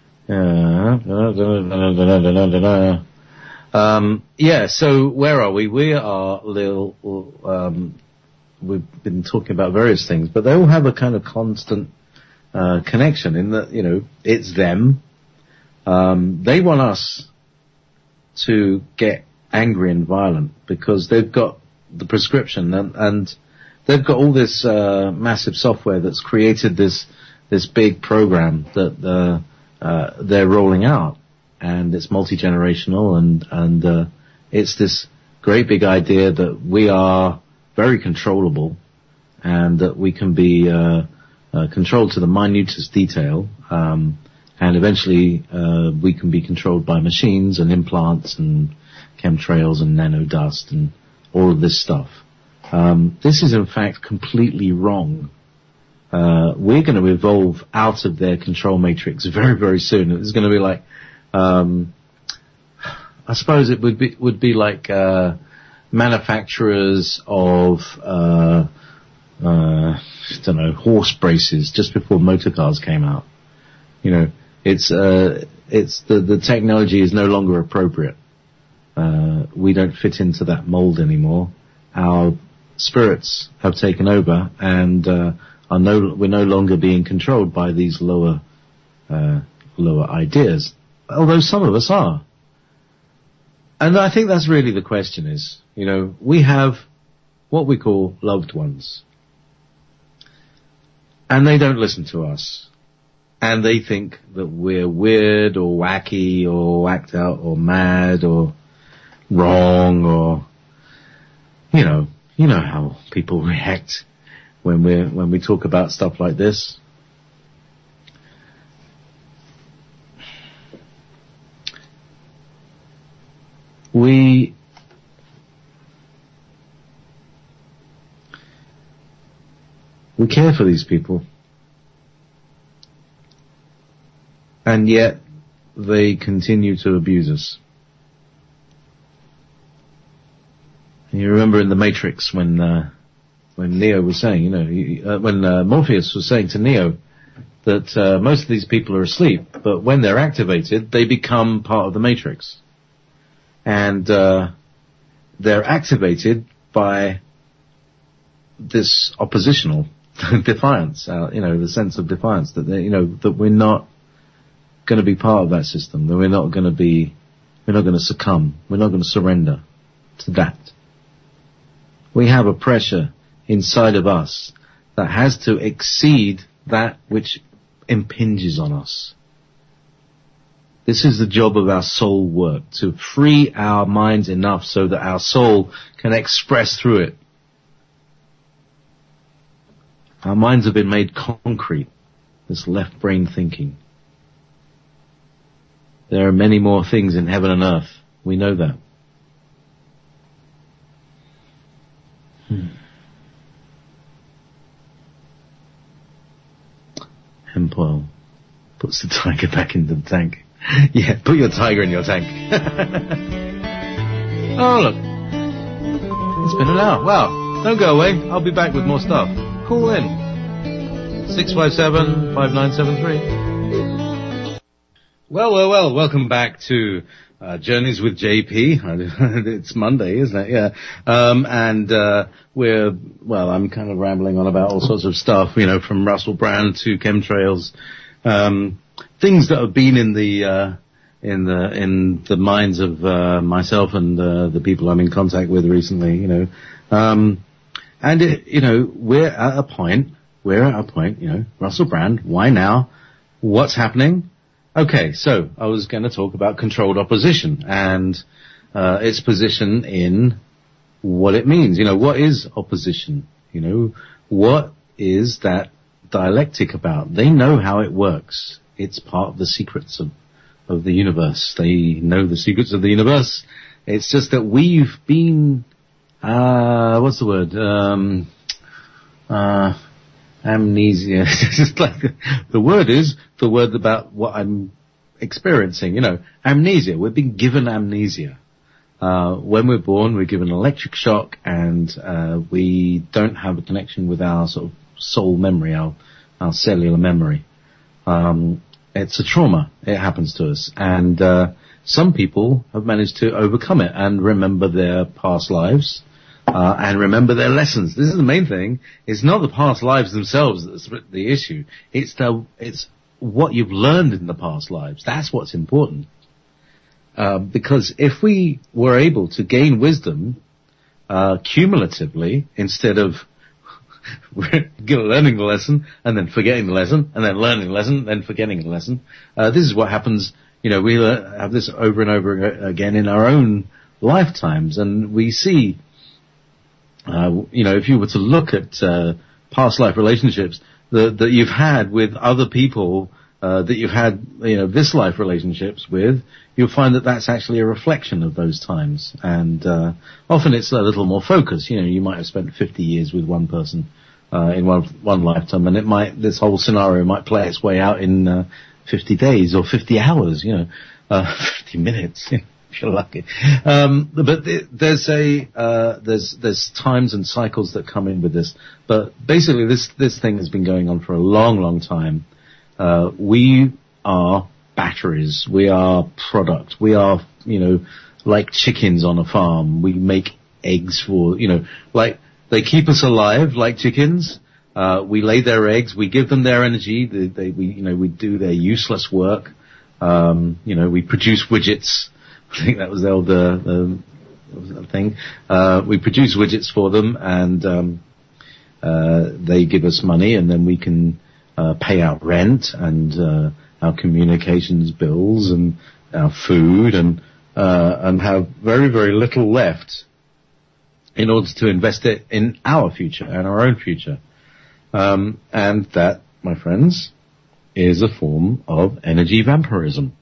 Speaker 1: there. Um, yeah, so where are we? We are little, um, we've been talking about various things, but they all have a kind of constant, uh, connection in that, you know, it's them. Um, they want us to get angry and violent because they've got the prescription and, and they've got all this, uh, massive software that's created this, this big program that, uh, uh, they're rolling out. And it's multi-generational, and and uh, it's this great big idea that we are very controllable, and that we can be uh, uh, controlled to the minutest detail, um, and eventually uh, we can be controlled by machines and implants and chemtrails and nanodust and all of this stuff. Um, this is in fact completely wrong. Uh, we're going to evolve out of their control matrix very, very soon. It's going to be like. Um, I suppose it would be would be like uh, manufacturers of uh, uh, I don't know horse braces just before motor cars came out. You know, it's uh, it's the the technology is no longer appropriate. Uh, we don't fit into that mold anymore. Our spirits have taken over, and uh, are no we're no longer being controlled by these lower uh, lower ideas. Although some of us are. And I think that's really the question is, you know, we have what we call loved ones. And they don't listen to us. And they think that we're weird or wacky or whacked out or mad or wrong or, you know, you know how people react when we when we talk about stuff like this. We we care for these people, and yet they continue to abuse us. And you remember in the Matrix when uh, when Neo was saying, you know, he, uh, when uh, Morpheus was saying to Neo that uh, most of these people are asleep, but when they're activated, they become part of the Matrix. And uh, they're activated by this oppositional defiance, uh, you know, the sense of defiance that they, you know, that we're not going to be part of that system, that we're not going to be, we're not going to succumb, we're not going to surrender to that. We have a pressure inside of us that has to exceed that which impinges on us. This is the job of our soul work, to free our minds enough so that our soul can express through it. Our minds have been made concrete, this left brain thinking. There are many more things in heaven and earth. We know that. Hmm. Hemp oil puts the tiger back into the tank. Yeah, put your tiger in your tank. Oh, look. It's been an hour. Wow. Don't go away. I'll be back with more stuff. Call in. six five seven, five nine seven three. Well, well, well. Welcome back to uh, Journeys with J P. It's Monday, isn't it? Yeah. Um, and uh, we're, well, I'm kind of rambling on about all sorts of stuff, you know, from Russell Brand to chemtrails. Um, things that have been in the, uh, in the, in the minds of, uh, myself and, uh, the people I'm in contact with recently, you know. Um, and it, you know, we're at a point, we're at a point, you know, Russell Brand, why now? What's happening? Okay, so I was going to talk about controlled opposition and, uh, its position in what it means. You know, what is opposition? You know, what is that dialectic about? They know how it works. It's part of the secrets of, of the universe. They know the secrets of the universe. It's just that we've been, uh, what's the word? Um, uh, amnesia. Just like the, the word is the word about what I'm experiencing, you know, amnesia. We've been given amnesia. Uh, when we're born, we're given an electric shock and, uh, we don't have a connection with our sort of soul memory, our, our cellular memory. Um, it's a trauma. It happens to us. And, uh, some people have managed to overcome it and remember their past lives, uh, and remember their lessons. This is the main thing. It's not the past lives themselves that's the issue. It's the, it's what you've learned in the past lives. That's what's important. Uh, because if we were able to gain wisdom, uh, cumulatively, instead of learning the lesson and then forgetting the lesson and then learning the lesson and then forgetting the lesson. Uh, this is what happens, you know, we uh, have this over and over again in our own lifetimes, and we see, uh, you know, if you were to look at, uh, past life relationships that, that you've had with other people, uh, that you've had, you know, this life relationships with, you'll find that that's actually a reflection of those times. And, uh, often it's a little more focused. You know, you might have spent fifty years with one person, uh, in one, one lifetime, and it might, this whole scenario might play its way out in, uh, fifty days or fifty hours, you know, uh, fifty minutes, if you're lucky. Um, but th- there's a, uh, there's, there's times and cycles that come in with this. But basically this, this thing has been going on for a long, long time. Uh, we are batteries. We are product. We are, you know, like chickens on a farm. We make eggs for, you know, like they keep us alive like chickens. Uh, we lay their eggs. We give them their energy. They, they, we, you know, we do their useless work. Um, you know, we produce widgets. I think that was the old, uh, the, what was that thing? Uh, we produce widgets for them, and, um, uh, they give us money, and then we can, uh, pay out rent and, uh, our communications bills and our food, and, uh, and have very, very little left in order to invest it in our future and our own future. Um, and that, my friends, is a form of energy vampirism.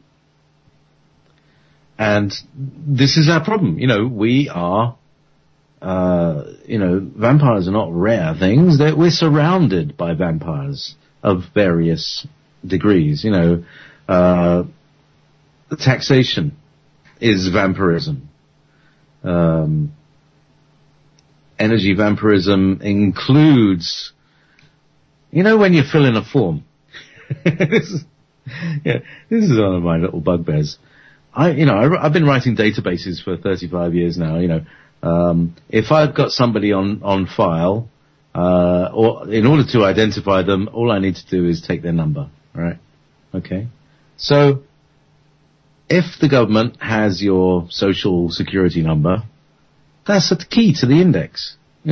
Speaker 1: And this is our problem. You know, we are, uh, you know, vampires are not rare things. They're, we're surrounded by vampires of various degrees. You know, uh, taxation is vampirism. Um, energy vampirism includes, you know, when you fill in a form. this is, yeah, this is one of my little bugbears. I, you know, I, I've been writing databases for thirty-five years now. You know, um, if I've got somebody on on file, uh, or in order to identify them, all I need to do is take their number, right? Okay. So, if the government has your social security number, that's the key to the index. You know,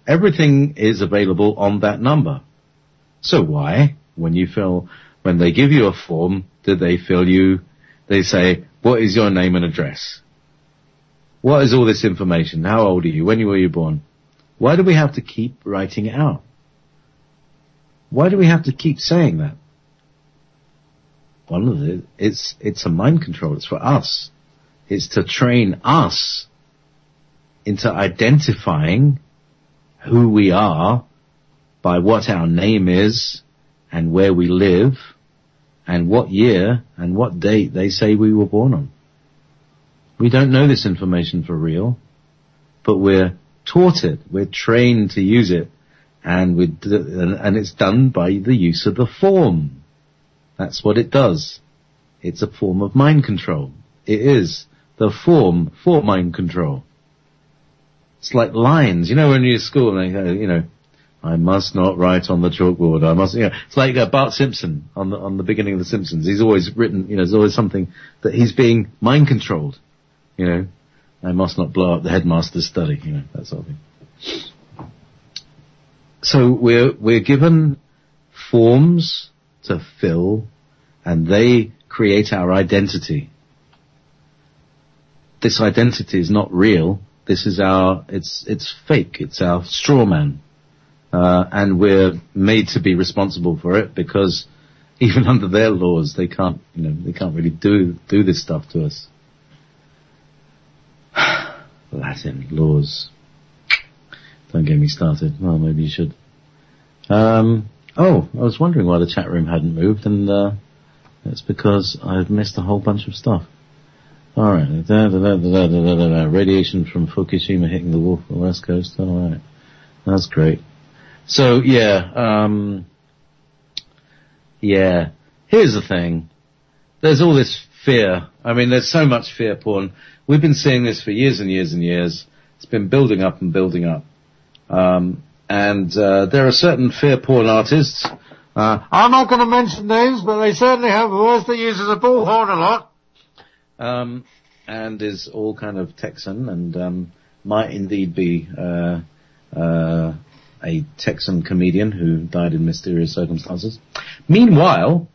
Speaker 1: everything is available on that number. So why, when you fill, when they give you a form, do they fill you, they say, what is your name and address? What is all this information? How old are you? When were you born? Why do we have to keep writing it out? Why do we have to keep saying that? One of it, it's, it's a mind control. It's for us. It's to train us into identifying who we are by what our name is and where we live and what year and what date they say we were born on. We don't know this information for real, but we're taught it. We're trained to use it, and we and it's done by the use of the form. That's what it does. It's a form of mind control. It is the form for mind control. It's like lines. You know, when you're at school and they go, you know, I must not write on the chalkboard. I must, you know, it's like uh, Bart Simpson on the, on the beginning of The Simpsons. He's always written, you know, there's always something that he's being mind controlled. You know, I must not blow up the headmaster's study, you know, that sort of thing. So we're, we're given forms to fill, and they create our identity. This identity is not real. This is our, it's, it's fake. It's our straw man. Uh, and we're made to be responsible for it because even under their laws, they can't, you know, they can't really do, do this stuff to us. Latin laws. Don't get me started. Well, maybe you should. Um, oh, I was wondering why the chat room hadn't moved, and uh, it's because I've missed a whole bunch of stuff. All right, da, da, da, da, da, da, da, da. Radiation from Fukushima hitting the Wolf on the west coast. All right, that's great. So yeah, um, yeah. Here's the thing. There's all this fear. I mean, there's so much fear porn. We've been seeing this for years and years and years. It's been building up and building up. Um, and uh, there are certain fear porn artists. Uh, I'm not going to mention names, but they certainly have a voice that uses a bullhorn a lot. Um, and is all kind of Texan and um, might indeed be uh, uh, a Texan comedian who died in mysterious circumstances. Meanwhile,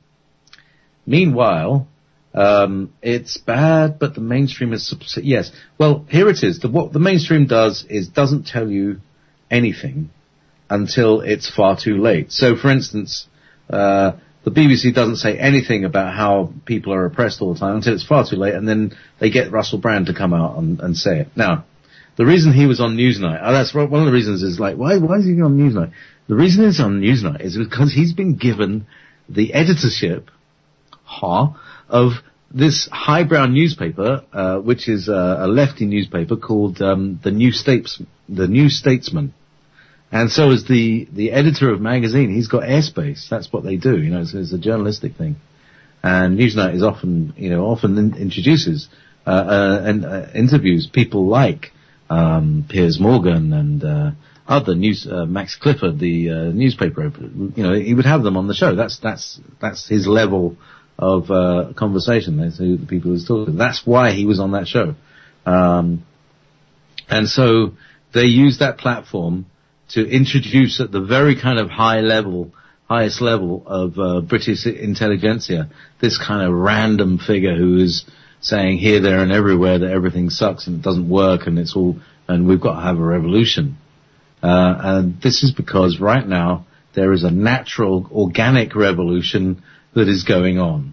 Speaker 1: meanwhile. Um, it's bad, but the mainstream is, yes. Well, here it is. The, what the mainstream does is doesn't tell you anything until it's far too late. So, for instance, uh, the B B C doesn't say anything about how people are oppressed all the time until it's far too late, and then they get Russell Brand to come out and, and say it. Now, the reason he was on Newsnight, oh, that's one of the reasons is like, why, why is he on Newsnight? The reason he's on Newsnight is because he's been given the editorship, ha, of this highbrow newspaper, uh, which is a, a lefty newspaper called um, the New States, the New Statesman, and so is the the editor of magazine. He's got airspace. That's what they do. You know, it's, it's a journalistic thing. And Newsnight is often, you know, often in, introduces uh, uh, and uh, interviews people like um, Piers Morgan and uh, other news, uh, Max Clifford, the uh, newspaper. You know, he would have them on the show. That's that's that's his level of uh, conversation. That's who the people he's talking to. That's why he was on that show. Um, and so they use that platform to introduce at the very kind of high level, highest level of uh, British intelligentsia, this kind of random figure who is saying here, there, and everywhere that everything sucks and it doesn't work and it's all, and we've got to have a revolution. Uh, and this is because right now there is a natural, organic revolution that is going on.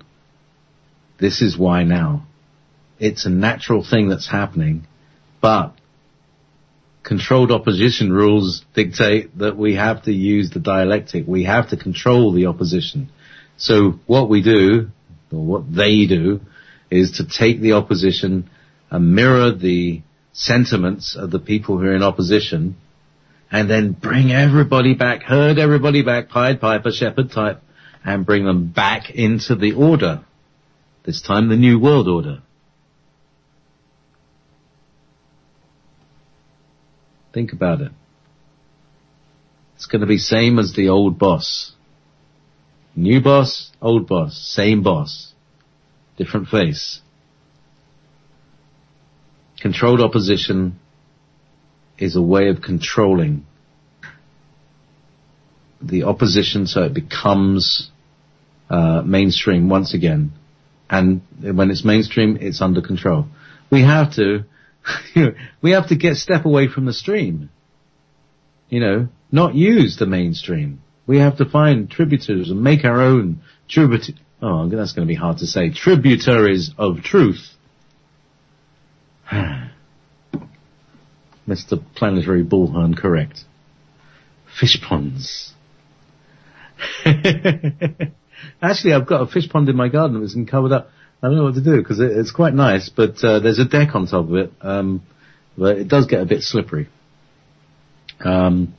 Speaker 1: This is why now. It's a natural thing that's happening, but controlled opposition rules dictate that we have to use the dialectic. We have to control the opposition. So what we do, or what they do, is to take the opposition and mirror the sentiments of the people who are in opposition, and then bring everybody back, herd everybody back, Pied Piper, shepherd type, and bring them back into the order. This time the New World Order. Think about it. It's going to be same as the old boss. New boss, old boss, same boss. Different face. Controlled opposition is a way of controlling the opposition so it becomes uh, mainstream once again. And when it's mainstream, it's under control. We have to, we have to get step away from the stream. You know, not use the mainstream. We have to find tributaries and make our own tribut. Oh, that's going to be hard to say. Tributaries of truth. Mister Planetary Bullhorn, correct. Fish ponds. Actually, I've got a fish pond in my garden that's been covered up. I don't know what to do because it, it's quite nice, but uh, there's a deck on top of it, um, but it does get a bit slippery. Um,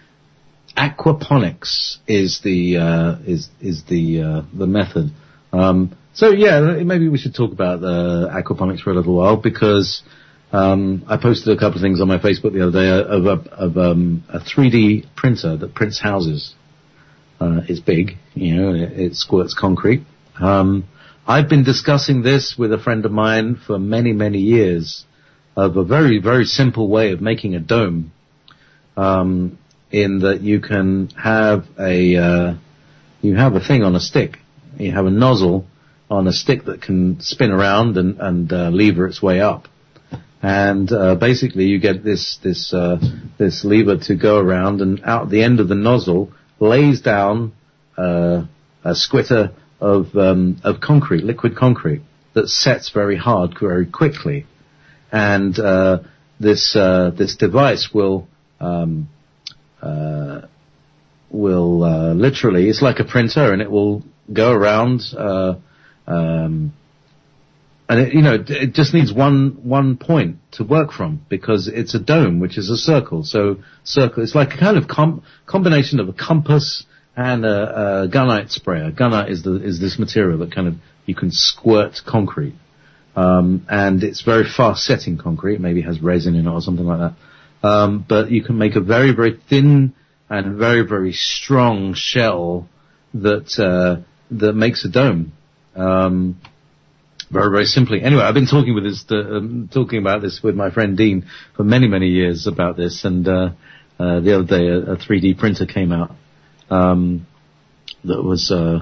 Speaker 1: aquaponics is the uh, is is the uh, the method. Um, so yeah, maybe we should talk about uh, aquaponics for a little while because um, I posted a couple of things on my Facebook the other day of a, of um, a three D printer that prints houses. Uh, it's big, you know, it, it squirts concrete. Um, I've been discussing this with a friend of mine for many, many years of a very, very simple way of making a dome, um, in that you can have a, uh, you have a thing on a stick. You have a nozzle on a stick that can spin around and, and, uh, lever its way up. And, uh, basically you get this, this, uh, this lever to go around and out the end of the nozzle lays down uh, a squitter of um, of concrete, liquid concrete, that sets very hard very quickly, and uh, this uh, this device will um, uh, will uh, literally, it's like a printer, and it will go around, uh, um, and it, you know it just needs one one point to work from because it's a dome, which is a circle. So circle, it's like a kind of com- combination of a compass and a, a gunite sprayer. Gunite is the is this material that kind of you can squirt concrete, um, and it's very fast setting concrete. Maybe it has resin in it or something like that. Um, but you can make a very very thin and very very strong shell that uh, that makes a dome. Um, Very, very simply. Anyway, I've been talking with this, uh, um, talking about this with my friend Dean for many, many years about this, and uh, uh, the other day a, a three D printer came out um, that was, uh,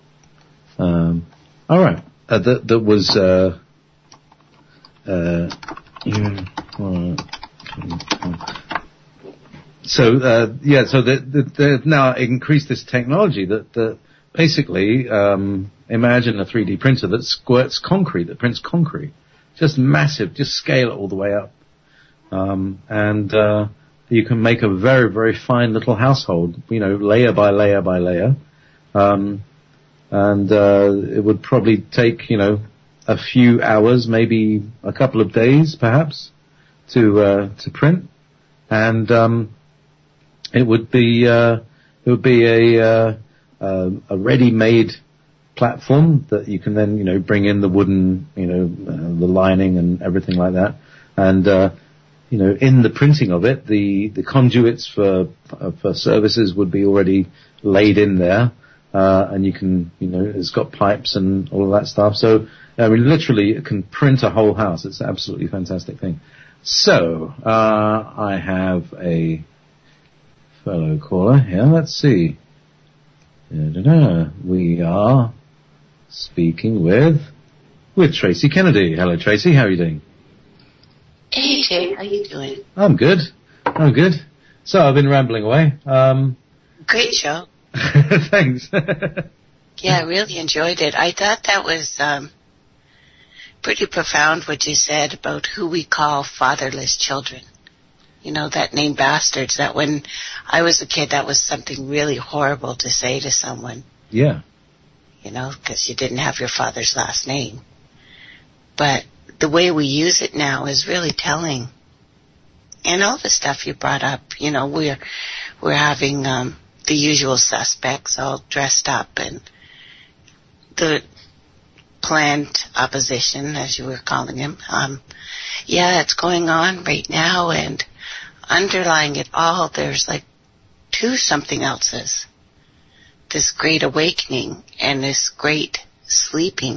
Speaker 1: um, all right, uh, that that was, uh, uh, so uh, yeah, so they've now increased this technology that that basically. Um, Imagine a three D printer that squirts concrete, that prints concrete. Just massive, just scale it all the way up. Um, and, uh, you can make a very, very fine little household, you know, layer by layer by layer. Um, and, uh, it would probably take, you know, a few hours, maybe a couple of days, perhaps, to, uh, to print. And, um, it would be, uh, it would be a, uh, uh a ready-made platform that you can then, you know, bring in the wooden, you know, uh, the lining and everything like that. And, uh, you know, in the printing of it, the, the conduits for, for services would be already laid in there. Uh, and you can, you know, it's got pipes and all of that stuff. So, I mean, literally it can print a whole house. It's an absolutely fantastic thing. So, uh, I have a fellow caller here. Let's see. Da-da-da. We are speaking with with Tracy Kennedy. Hello, Tracy. How are you doing?
Speaker 2: Hey, Jay. How you doing?
Speaker 1: I'm good. I'm good. So I've been rambling away. Um,
Speaker 2: Great show.
Speaker 1: Thanks.
Speaker 2: Yeah, I really enjoyed it. I thought that was um, pretty profound what you said about who we call fatherless children. You know, that name bastards, that when I was a kid, that was something really horrible to say to someone.
Speaker 1: Yeah.
Speaker 2: You know, because you didn't have your father's last name. But the way we use it now is really telling. And all the stuff you brought up, you know, we're, we're having um, the usual suspects all dressed up and the planned opposition, as you were calling him. Um, yeah, it's going on right now, and underlying it all, there's like two something else's. This great awakening and this great sleeping.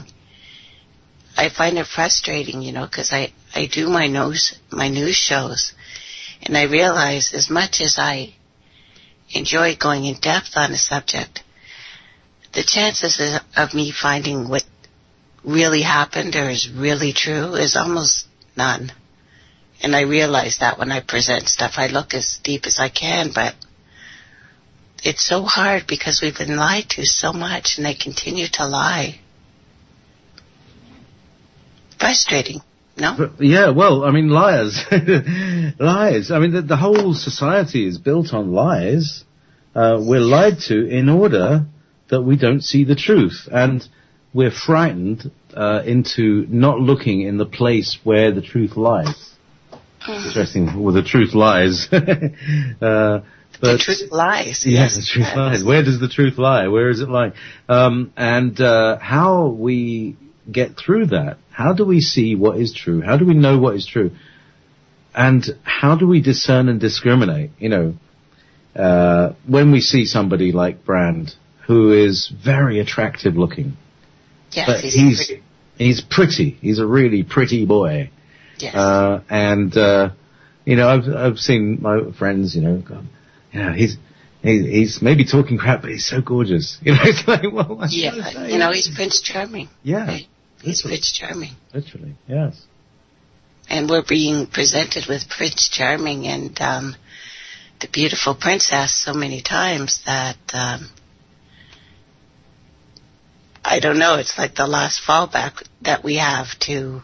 Speaker 2: I find it frustrating, you know, because I, I do my news, my news shows, and I realize as much as I enjoy going in depth on a subject, the chances of me finding what really happened or is really true is almost none. And I realize that when I present stuff, I look as deep as I can, but it's so hard because we've been lied to so much and they continue to lie. Frustrating, no?
Speaker 1: Yeah, well, I mean, liars. Lies. I mean, the, the whole society is built on lies. Uh, we're lied to in order that we don't see the truth. And we're frightened uh, into not looking in the place where the truth lies. Interesting. Well, the truth lies. uh, but,
Speaker 2: the truth lies.
Speaker 1: Yeah,
Speaker 2: yes,
Speaker 1: the truth
Speaker 2: yes.
Speaker 1: lies. Where does the truth lie? Where is it lying? Um, and uh, how we get through that? How do we see what is true? How do we know what is true? And how do we discern and discriminate? You know, uh, when we see somebody like Brand, who is very attractive looking,
Speaker 2: yes,
Speaker 1: but
Speaker 2: he's
Speaker 1: he's
Speaker 2: pretty.
Speaker 1: he's pretty. He's a really pretty boy.
Speaker 2: Yes.
Speaker 1: Uh, and, uh, you know, I've, I've seen my friends, you know, go, yeah, he's, he, he's maybe talking crap, but he's so gorgeous. You know, it's like, well, what
Speaker 2: yeah,
Speaker 1: should I say?
Speaker 2: you know, he's Prince Charming.
Speaker 1: Yeah.
Speaker 2: Right? He's
Speaker 1: literally.
Speaker 2: Prince Charming.
Speaker 1: Literally, yes.
Speaker 2: And we're being presented with Prince Charming and, um, the beautiful princess so many times that, um, I don't know, it's like the last fallback that we have to,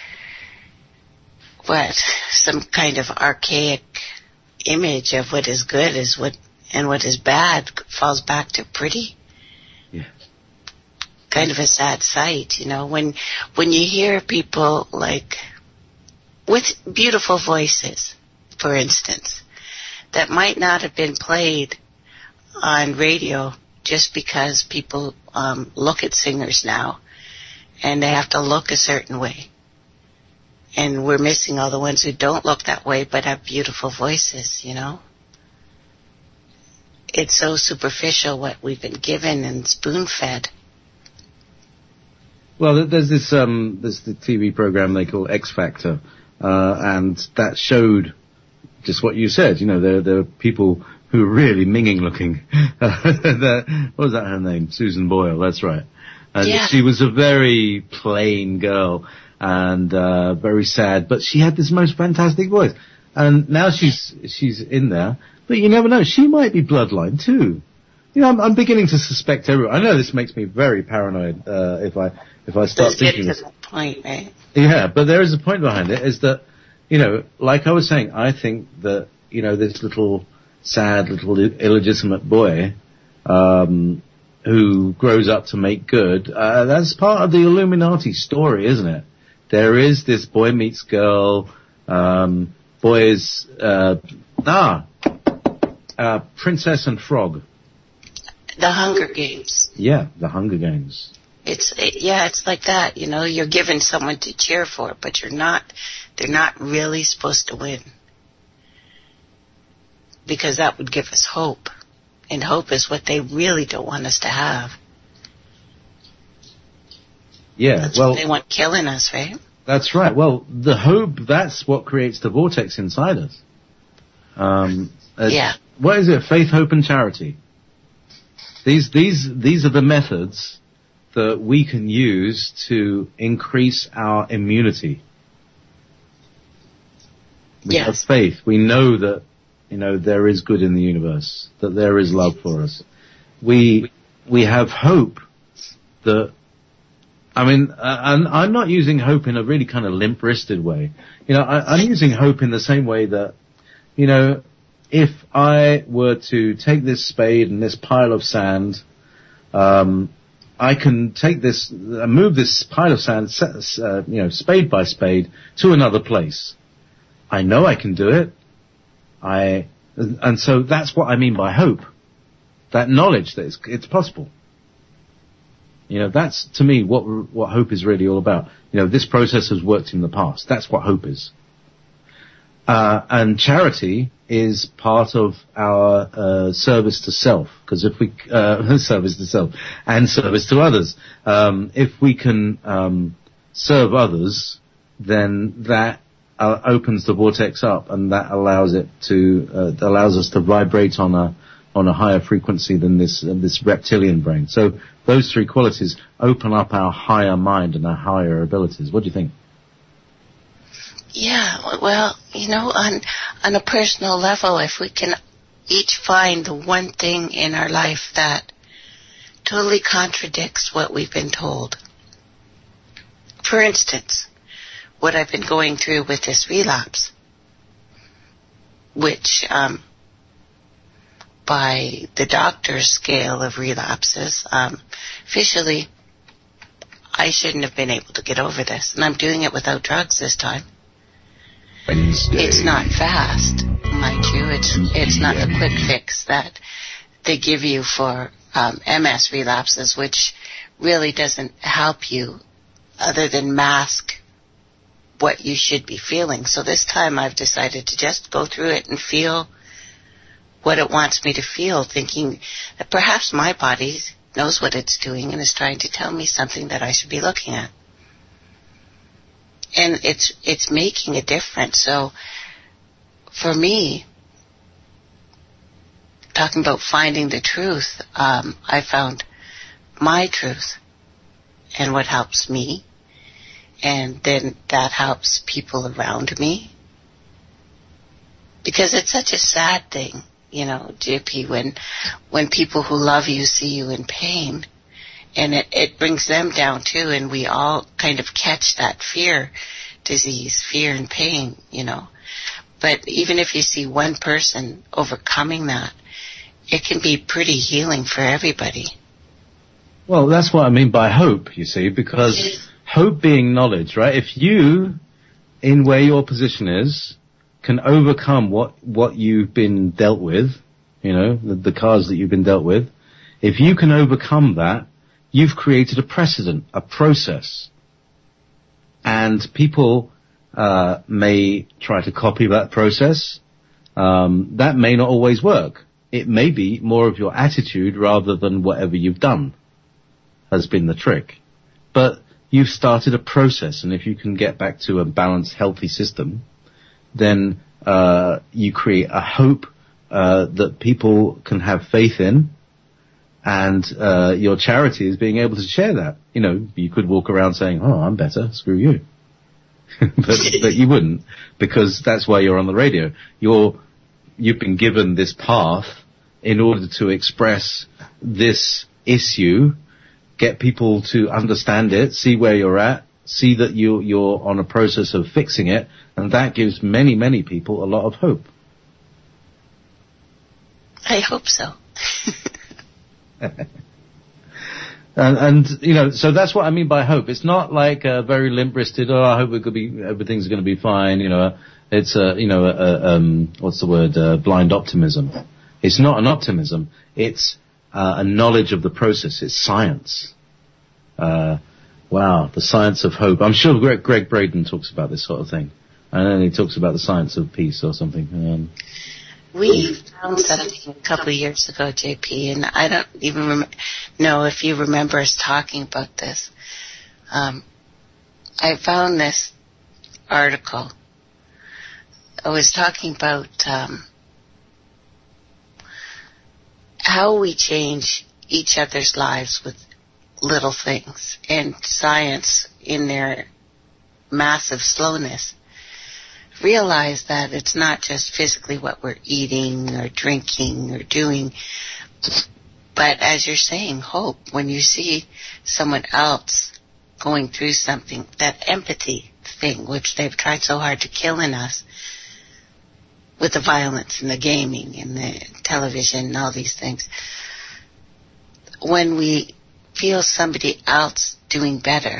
Speaker 2: what, some kind of archaic image of what is good is what, and what is bad falls back to pretty.
Speaker 1: Yeah.
Speaker 2: Kind of a sad sight, you know, when, when you hear people like, with beautiful voices, for instance, that might not have been played on radio just because people, um, look at singers now and they have to look a certain way. And we're missing all the ones who don't look that way but have beautiful voices, you know? It's so superficial what we've been given and spoon-fed.
Speaker 1: Well, there's this, um, there's the T V program they call X Factor, uh, and that showed just what you said. You know, there, there are people who are really minging looking. the, what was that her name? Susan Boyle, that's right. And
Speaker 2: yeah.
Speaker 1: She was a very plain girl. And, uh, very sad, but she had this most fantastic voice. And now she's, she's in there, but you never know, she might be bloodline too. You know, I'm, I'm beginning to suspect everyone. I know this makes me very paranoid, uh, if I, if I start
Speaker 2: Let's
Speaker 1: thinking
Speaker 2: get
Speaker 1: this.
Speaker 2: to that point, right?
Speaker 1: Yeah, but there is a point behind it, is that, you know, like I was saying, I think that, you know, this little sad little illegitimate boy, um, who grows up to make good, uh, that's part of the Illuminati story, isn't it? There is this boy meets girl, um, boys, uh, ah, uh, Princess and Frog.
Speaker 2: The Hunger Games.
Speaker 1: Yeah, the Hunger Games.
Speaker 2: It's, it, yeah, it's like that, you know, you're given someone to cheer for, but you're not, they're not really supposed to win. Because that would give us hope. And hope is what they really don't want us to have.
Speaker 1: Yeah,
Speaker 2: that's
Speaker 1: well,
Speaker 2: what they want killing us, right?
Speaker 1: That's right. Well, the hope, that's what creates the vortex inside us. Um, uh,
Speaker 2: yeah.
Speaker 1: What is it? Faith, hope, and charity. These, these, these are the methods that we can use to increase our immunity. We
Speaker 2: yes.
Speaker 1: have faith. We know that, you know, there is good in the universe, that there is love for us. We, we have hope that, I mean, uh, and I'm not using hope in a really kind of limp-wristed way. You know, I, I'm using hope in the same way that, you know, if I were to take this spade and this pile of sand, um, I can take this, uh, move this pile of sand, uh, you know, spade by spade to another place. I know I can do it. I, and so that's what I mean by hope. That knowledge that it's, it's possible. You know, that's, to me, what what hope is really all about. You know, this process has worked in the past. That's what hope is. Uh, and charity is part of our uh, service to self, because if we, uh, service to self, and service to others. Um, if we can um, serve others, then that uh, opens the vortex up, and that allows it to, uh, allows us to vibrate on a, on a higher frequency than this uh, this reptilian brain. So those three qualities open up our higher mind and our higher abilities. What do you think?
Speaker 2: Yeah, well, you know, on on a personal level, if we can each find the one thing in our life that totally contradicts what we've been told. For instance, what I've been going through with this relapse, which um, by the doctor's scale of relapses, um, officially, I shouldn't have been able to get over this. And I'm doing it without drugs this time. Wednesday. It's not fast, mind you. It's it's not the quick fix that they give you for um, M S relapses, which really doesn't help you other than mask what you should be feeling. So this time I've decided to just go through it and feel what it wants me to feel, thinking that perhaps my body knows what it's doing and is trying to tell me something that I should be looking at. And it's it's making a difference. So for me, talking about finding the truth, um, I found my truth and what helps me. And then that helps people around me. Because it's such a sad thing, you know, J P, when when people who love you see you in pain. And it, it brings them down, too, and we all kind of catch that fear disease, fear and pain, you know. But even if you see one person overcoming that, it can be pretty healing for everybody.
Speaker 1: Well, that's what I mean by hope, you see, because hope being knowledge, right? If you, in where your position is, can overcome what, what you've been dealt with, you know, the, the cards that you've been dealt with, if you can overcome that, you've created a precedent, a process. And people uh, may try to copy that process. Um, that may not always work. It may be more of your attitude rather than whatever you've done has been the trick. But you've started a process, and if you can get back to a balanced, healthy system, then uh, you create a hope uh, that people can have faith in. And uh, your charity is being able to share that. You know, you could walk around saying, oh, I'm better, screw you. but, but you wouldn't, because that's why you're on the radio. You're, you've been given this path in order to express this issue, get people to understand it, see where you're at, see that you, you're on a process of fixing it, and that gives many, many people a lot of hope.
Speaker 2: I hope so.
Speaker 1: and, and, you know, so that's what I mean by hope. It's not like a very limp-wristed, oh, I hope it could be, everything's going to be fine, you know. It's a, you know, a, a, um, what's the word, uh, blind optimism. It's not an optimism. It's uh, a knowledge of the process. It's science. Uh, wow, the science of hope. I'm sure Greg, Greg Braden talks about this sort of thing. And then he talks about the science of peace or something. Um,
Speaker 2: We found something a couple of years ago, J P, and I don't even rem- know if you remember us talking about this. Um, I found this article. I was talking about um, how we change each other's lives with little things, and science, in their massive slowness, realize that it's not just physically what we're eating or drinking or doing, but as you're saying, hope. When you see someone else going through something, that empathy thing, which they've tried so hard to kill in us with the violence and the gaming and the television and all these things, when we feel somebody else doing better,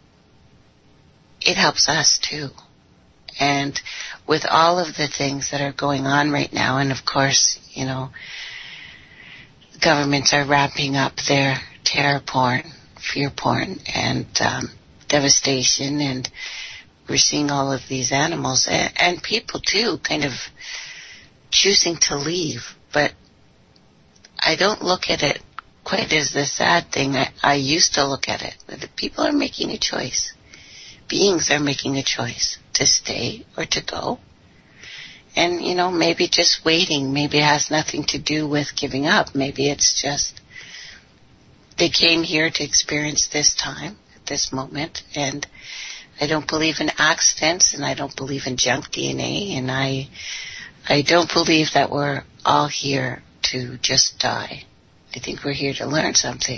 Speaker 2: it helps us too. And with all of the things that are going on right now, and of course, you know, governments are ramping up their terror porn, fear porn, and um, devastation, and we're seeing all of these animals, and, and people too, kind of choosing to leave. But I don't look at it quite as the sad thing I, I used to look at it. The people are making a choice. Beings are making a choice to stay or to go. And, you know, maybe just waiting. Maybe it has nothing to do with giving up. Maybe it's just they came here to experience this time, at this moment. And I don't believe in accidents, and I don't believe in junk D N A, and I, I don't believe that we're all here to just die. I think we're here to learn something.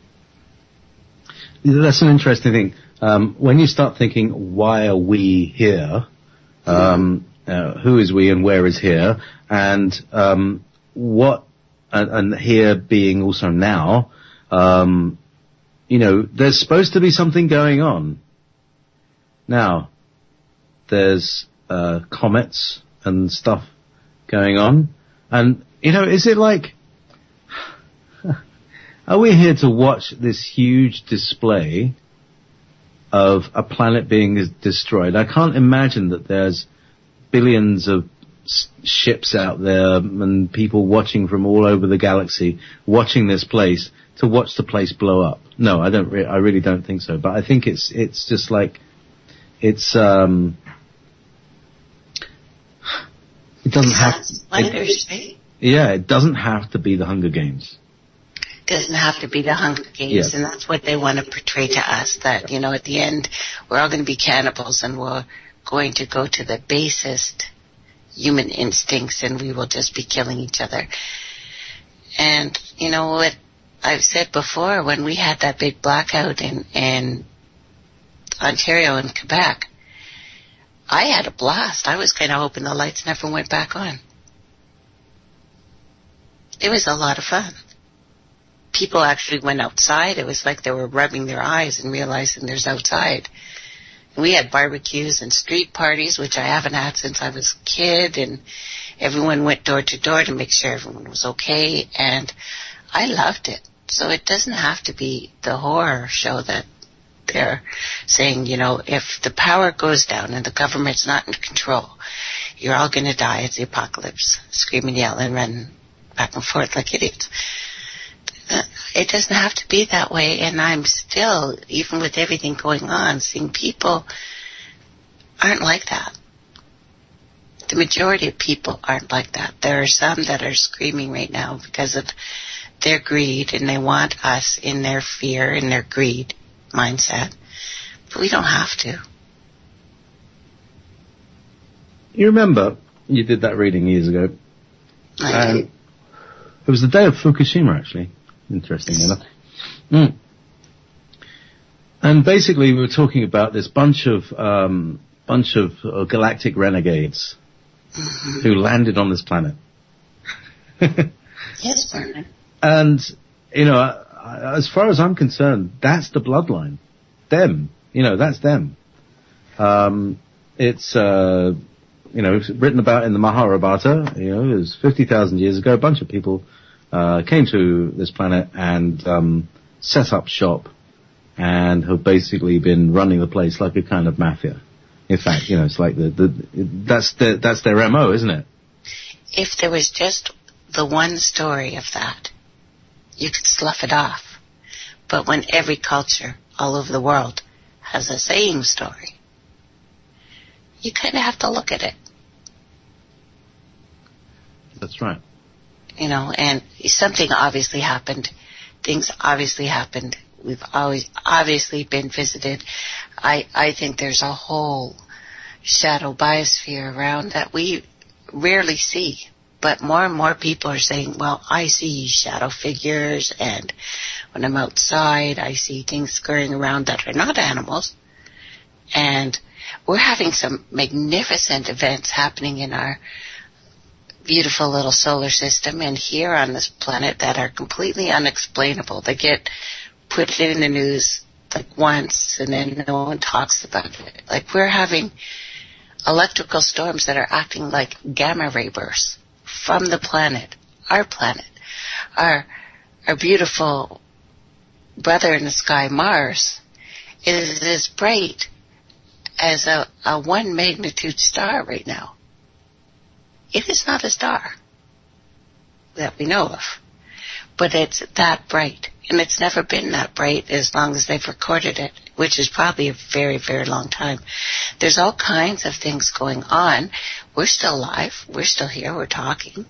Speaker 1: That's an interesting thing. Um, when you start thinking, why are we here? Um, uh, who is we and where is here? And um, what, and, and here being also now, um, you know, there's supposed to be something going on. Now, there's uh, comets and stuff going on. And, you know, is it like, are we here to watch this huge display of a planet being destroyed? I can't imagine that there's billions of s- ships out there and people watching from all over the galaxy, watching this place to watch the place blow up. No, I don't. Re- I really don't think so. But I think it's it's just like it's um. It doesn't have. It, yeah, it doesn't have to be the Hunger Games.
Speaker 2: Doesn't have to be the Hunger Games, yeah. And that's what they want to portray to us, that, you know, at the end, we're all going to be cannibals and we're going to go to the basest human instincts and we will just be killing each other. And, you know, what I've said before, when we had that big blackout in, in Ontario and Quebec, I had a blast. I was kind of hoping the lights never went back on. It was a lot of fun. People actually went outside. It was like they were rubbing their eyes and realizing there's outside. And we had barbecues and street parties, which I haven't had since I was a kid, and everyone went door to door to make sure everyone was okay, and I loved it. So it doesn't have to be the horror show that they're saying, you know, if the power goes down and the government's not in control, you're all going to die. It's the apocalypse. Scream and yell and run back and forth like idiots. It doesn't have to be that way, and I'm still, even with everything going on, seeing people aren't like that. The majority of people aren't like that. There are some that are screaming right now because of their greed, and they want us in their fear and their greed mindset. But we don't have to.
Speaker 1: You remember, you did that reading years ago.
Speaker 2: I
Speaker 1: um, It was the day of Fukushima, actually. Interestingly enough. Mm. And basically we were talking about this bunch of um, bunch of uh, galactic renegades mm-hmm. who landed on this planet.
Speaker 2: Yes, Vernon.
Speaker 1: And, you know, I, as far as I'm concerned, that's the bloodline. Them. You know, that's them. Um, it's, uh, you know, written about in the Mahabharata. You know, it was fifty thousand years ago. A bunch of people Uh, came to this planet and um, set up shop and have basically been running the place like a kind of mafia. In fact, you know, it's like the, the that's their that's their M O, isn't it?
Speaker 2: If there was just the one story of that, you could slough it off. But when every culture all over the world has the same story, you kind of have to look at it.
Speaker 1: That's right.
Speaker 2: You know, and something obviously happened. Things obviously happened. We've always obviously been visited. I, I think there's a whole shadow biosphere around that we rarely see. But more and more people are saying, well, I see shadow figures, and when I'm outside, I see things scurrying around that are not animals. And we're having some magnificent events happening in our beautiful little solar system and here on this planet that are completely unexplainable. They get put in the news like once and then no one talks about it. Like we're having electrical storms that are acting like gamma ray bursts from the planet, our planet. Our, our beautiful brother in the sky, Mars, is as bright as a, a one magnitude star right now. It is not a star that we know of, but it's that bright, and it's never been that bright as long as they've recorded it, which is probably a very, very long time. There's all kinds of things going on we're still alive. We're still here. We're talking.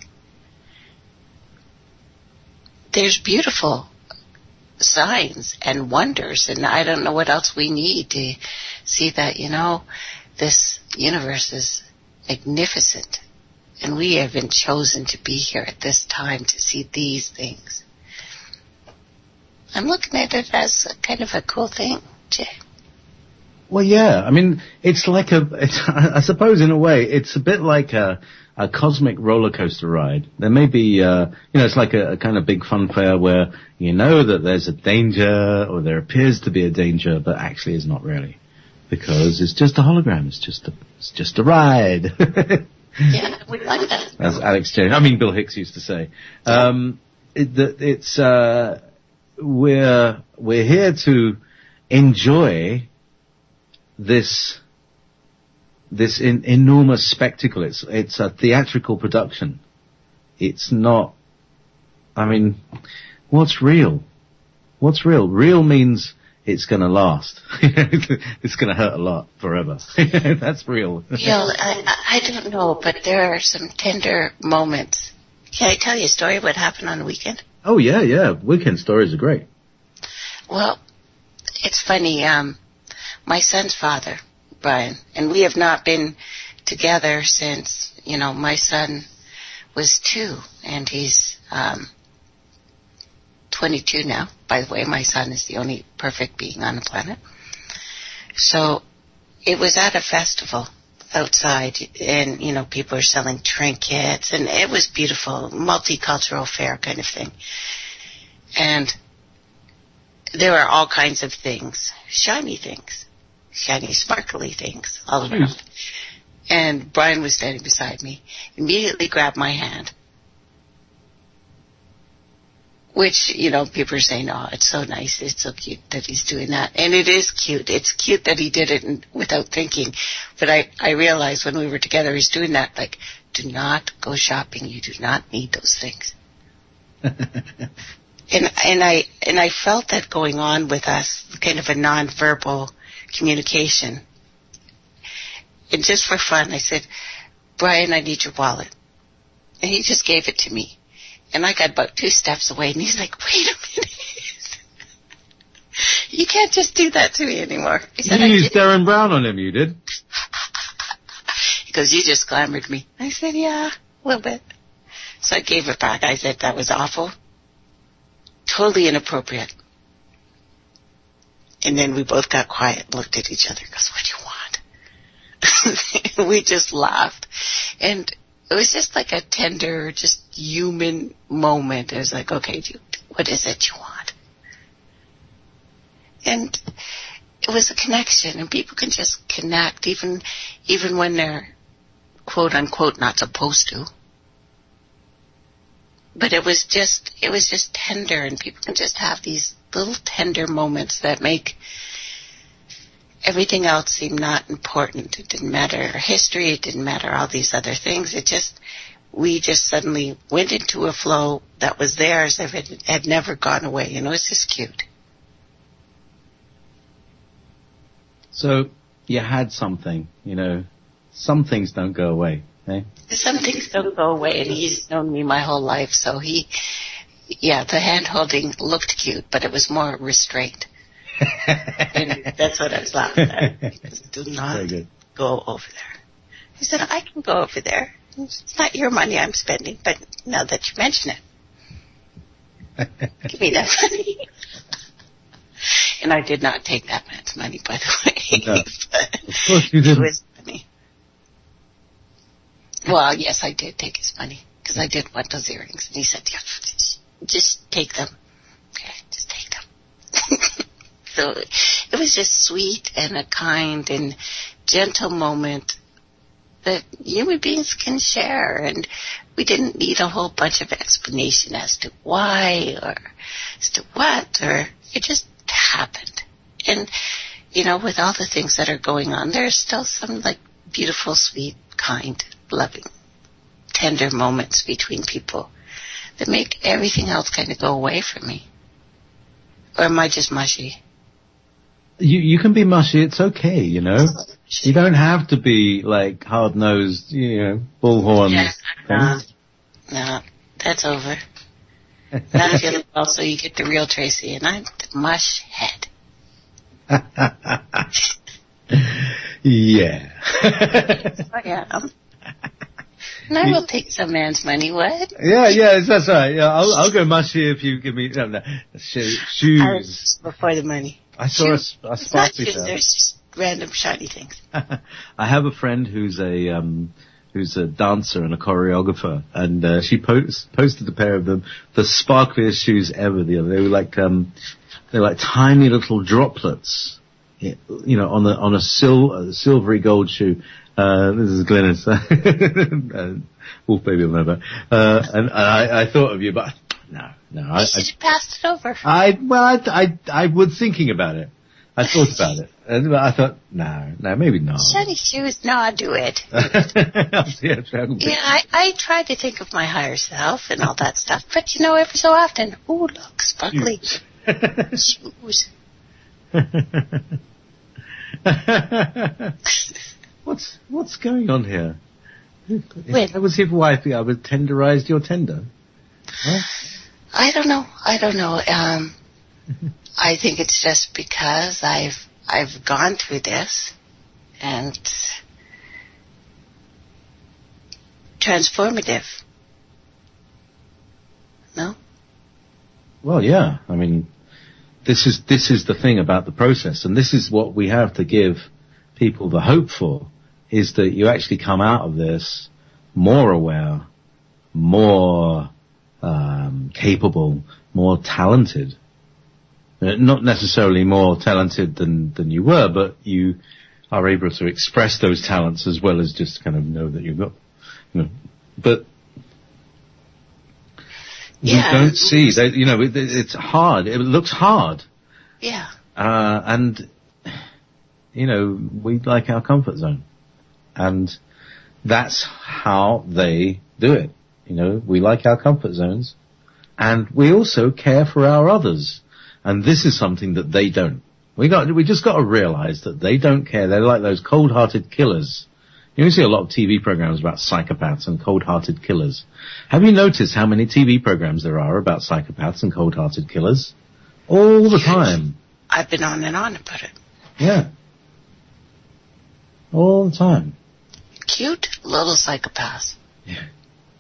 Speaker 2: There's beautiful signs and wonders, and I don't know what else we need to see that, you know, this universe is magnificent, and we have been chosen to be here at this time to see these things. I'm looking at it as a kind of a cool thing, Jay.
Speaker 1: Well, yeah. I mean, it's like a, it's, I suppose in a way, it's a bit like a, a cosmic roller coaster ride. There may be, uh, you know, it's like a, a kind of big fun fair where you know that there's a danger, or there appears to be a danger, but actually is not really. Because it's just a hologram. It's just a, it's just a ride.
Speaker 2: Yeah, we like that.
Speaker 1: As Alex James, I mean Bill Hicks used to say. Um, it, it's, uh, we're, we're here to enjoy this, this in, enormous spectacle. It's, it's a theatrical production. It's not, I mean, what's real? What's real? Real means it's going to last. It's going to hurt a lot forever. That's real.
Speaker 2: Yeah, I, I don't know, but there are some tender moments. Can I tell you a story of what happened on the weekend?
Speaker 1: Oh, yeah, yeah. Weekend stories are great.
Speaker 2: Well, it's funny. Um, my son's father, Brian, and we have not been together since, you know, my son was two, and he's um, twenty-two now. By the way, my son is the only perfect being on the planet. So it was at a festival outside, and, you know, people are selling trinkets, and it was beautiful, multicultural fair kind of thing. And there were all kinds of things, shiny things, shiny, sparkly things all around. Mm. And Brian was standing beside me, immediately grabbed my hand, which, you know, people are saying, oh, it's so nice, it's so cute that he's doing that. And it is cute. It's cute that he did it without thinking. But I, I realized when we were together, he's doing that, like, do not go shopping. You do not need those things. and and I and I felt that going on with us, kind of a nonverbal communication. And just for fun, I said, Brian, I need your wallet. And he just gave it to me. And I got about two steps away, and he's like, wait a minute. You can't just do that to me anymore. He said,
Speaker 1: you used Darren Brown on him, you did?
Speaker 2: He goes, you just glamored me. I said, yeah, a little bit. So I gave it back. I said, that was awful. Totally inappropriate. And then we both got quiet and looked at each other and goes, what do you want? We just laughed. And it was just like a tender, just human moment. It was like, okay, dude, what is it you want? And it was a connection, and people can just connect, even even when they're, quote unquote, not supposed to. But it was just, it was just tender, and people can just have these little tender moments that make everything else seemed not important. It didn't matter history. It didn't matter all these other things. It just, we just suddenly went into a flow that was there as if it had never gone away. You know, it's just cute.
Speaker 1: So you had something, you know, some things don't go away, eh?
Speaker 2: Some things don't go away, and he's known me my whole life, so he, yeah, the hand-holding looked cute, but it was more restrained. And that's what I was laughing at. Because, do not go over there. He said, I can go over there. It's not your money I'm spending, but now that you mention it, give me that money. And I did not take that man's money, by the way.
Speaker 1: No. Of course you didn't.
Speaker 2: It was money. Well, yes, I did take his money, because I did want those earrings. And he said, yeah, just, just take them. Okay, just take them. So it was just sweet and a kind and gentle moment that human beings can share. And we didn't need a whole bunch of explanation as to why or as to what, or it just happened. And, you know, with all the things that are going on, there's still some, like, beautiful, sweet, kind, loving, tender moments between people that make everything else kind of go away from me. Or am I just mushy?
Speaker 1: You you can be mushy. It's okay, you know. You don't have to be like hard-nosed, you know, bullhorn.
Speaker 2: Yeah, no, no, that's over. Now I'm feeling well, so you get the real Tracy, and I'm the mush head.
Speaker 1: Yeah.
Speaker 2: I am. And I will take some man's money, what?
Speaker 1: Yeah, yeah, that's right. Yeah, I'll, I'll go mushy if you give me no, no, shoes. shoes.
Speaker 2: Before the money.
Speaker 1: I saw shoes. a, a sparkly
Speaker 2: shoes, there's just random shiny things.
Speaker 1: I have a friend who's a um, who's a dancer and a choreographer, and uh, she post, posted a pair of them, the sparkliest shoes ever. The other, they were like um, they were like tiny little droplets, you know, on the on a sil a silvery gold shoe. Uh, this is Glennis. uh, Wolf Baby will know that. Uh, and, and I, I thought of you, but no, no.
Speaker 2: You
Speaker 1: I,
Speaker 2: should have passed it over.
Speaker 1: I, well, I, I, I was thinking about it. I thought about it. And I thought, no, no, maybe not.
Speaker 2: Shiny shoes, no, I'll do it.
Speaker 1: yeah,
Speaker 2: yeah I, I try to think of my higher self and all that stuff, but you know, every so often, ooh, look, sparkly shoes.
Speaker 1: What's what's going on here?
Speaker 2: Wait.
Speaker 1: If I was his wife, I would tenderize your tender. Huh?
Speaker 2: I don't know. I don't know. Um, I think it's just because I've I've gone through this and transformative. No?
Speaker 1: Well, yeah. I mean, this is this is the thing about the process, and this is what we have to give people the hope for. Is that you actually come out of this more aware, more um, capable, more talented. Uh, not necessarily more talented than, than you were, but you are able to express those talents as well as just kind of know that you've got, you know. But
Speaker 2: yeah.
Speaker 1: we don't see that, you know, it, it's hard. It looks hard.
Speaker 2: Yeah.
Speaker 1: Uh, and, you know, we like our comfort zone. And that's how they do it. You know, we like our comfort zones, and we also care for our others. And this is something that they don't. We got, we just got to realize that they don't care. They're like those cold-hearted killers. You see a lot of T V programs about psychopaths and cold-hearted killers. Have you noticed how many T V programs there are about psychopaths and cold-hearted killers? All the time.
Speaker 2: I've been on and on about it.
Speaker 1: Yeah. All the time.
Speaker 2: Cute little psychopaths.
Speaker 1: Yeah.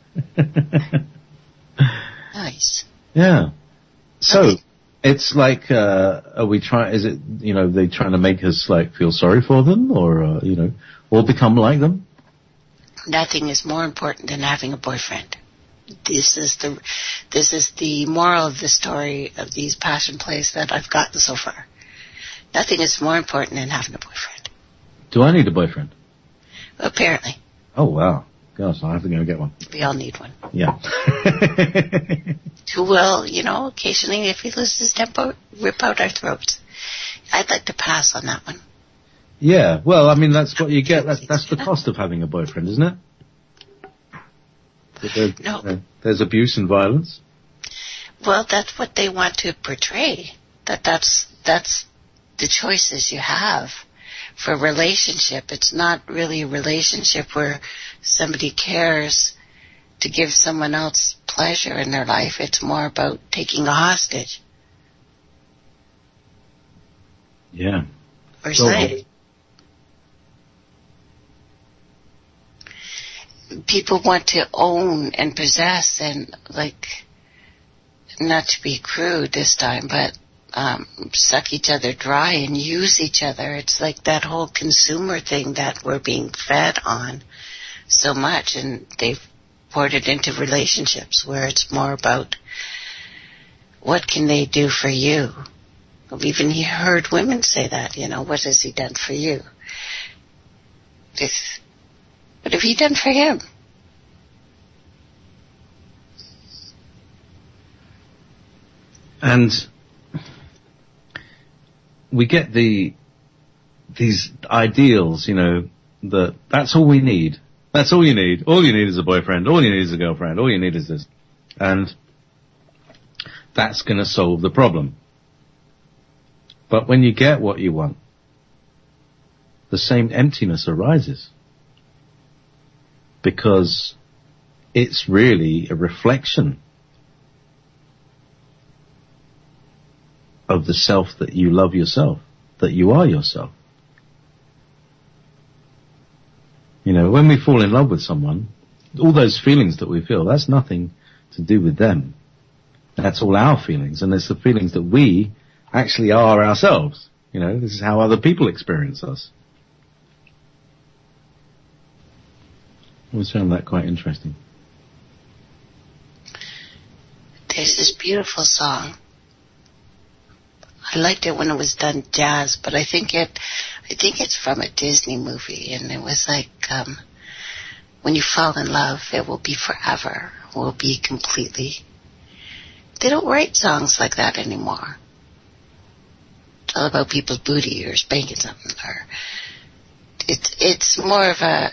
Speaker 2: Nice.
Speaker 1: Yeah. So,
Speaker 2: okay.
Speaker 1: It's like, uh, are we trying, is it, you know, they trying to make us like feel sorry for them or, uh, you know, or become like them?
Speaker 2: Nothing is more important than having a boyfriend. This is the, this is the moral of the story of these passion plays that I've gotten so far. Nothing is more important than having a boyfriend.
Speaker 1: Do I need a boyfriend?
Speaker 2: Apparently.
Speaker 1: Oh, wow. Gosh, I'll have to go get one.
Speaker 2: We all need one.
Speaker 1: Yeah.
Speaker 2: Who will, you know, occasionally, if he loses his temper, rip out our throats. I'd like to pass on that one.
Speaker 1: Yeah, well, I mean, that's what you get. That's, that's the cost of having a boyfriend, isn't it? There,
Speaker 2: no.
Speaker 1: Uh, there's abuse and violence.
Speaker 2: Well, that's what they want to portray. That that's that's the choices you have for a relationship. It's not really a relationship where somebody cares to give someone else pleasure in their life. It's more about taking a hostage.
Speaker 1: Yeah.
Speaker 2: Or say. People want to own and possess and, like, not to be crude this time, but um, suck each other dry and use each other. It's like that whole consumer thing that we're being fed on so much, and they've poured it into relationships where it's more about what can they do for you. I've even heard women say that, you know, what has he done for you? This, what have you done for him?
Speaker 1: And we get the these ideals, you know, that that's all we need. That's all you need. All you need is a boyfriend. All you need is a girlfriend. All you need is this. And that's going to solve the problem. But when you get what you want, the same emptiness arises. Because it's really a reflection of the self that you love yourself, that you are yourself. You know, when we fall in love with someone, all those feelings that we feel, that's nothing to do with them. That's all our feelings, and it's the feelings that we actually are ourselves. You know, this is how other people experience us. I always found that quite interesting.
Speaker 2: There's this beautiful song. I liked it when it was done jazz, but I think it, I think it's from a Disney movie, and it was like, um, when you fall in love, it will be forever, will be completely. They don't write songs like that anymore. It's all about people's booty or spanking something, or it's it's more of a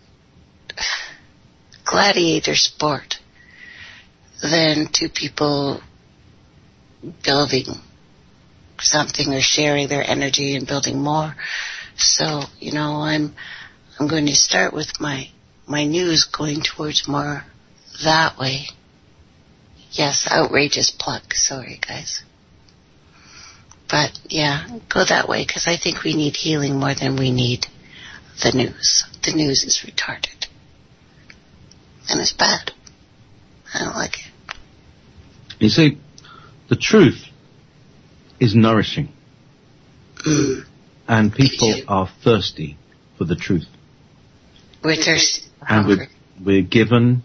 Speaker 2: gladiator sport than two people building something or sharing their energy and building more. So, you know, I'm I'm going to start with my my news going towards more that way. Yes, outrageous plug. Sorry, guys. But, yeah, go that way, because I think we need healing more than we need the news. The news is retarded. And it's bad. I don't like it.
Speaker 1: You see, the truth is nourishing.
Speaker 2: Mm.
Speaker 1: And people are thirsty for the truth.
Speaker 2: We're thirsty.
Speaker 1: And we're, we're given...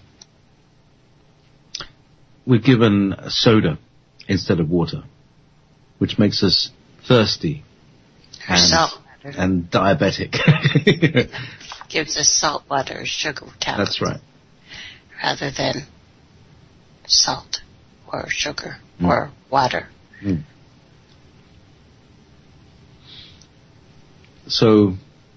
Speaker 1: We're given soda instead of water, which makes us thirsty and,
Speaker 2: salt
Speaker 1: and diabetic.
Speaker 2: Gives us salt water or sugar tablets.
Speaker 1: That's right.
Speaker 2: Rather than salt or sugar
Speaker 1: mm.
Speaker 2: or water.
Speaker 1: Mm. So,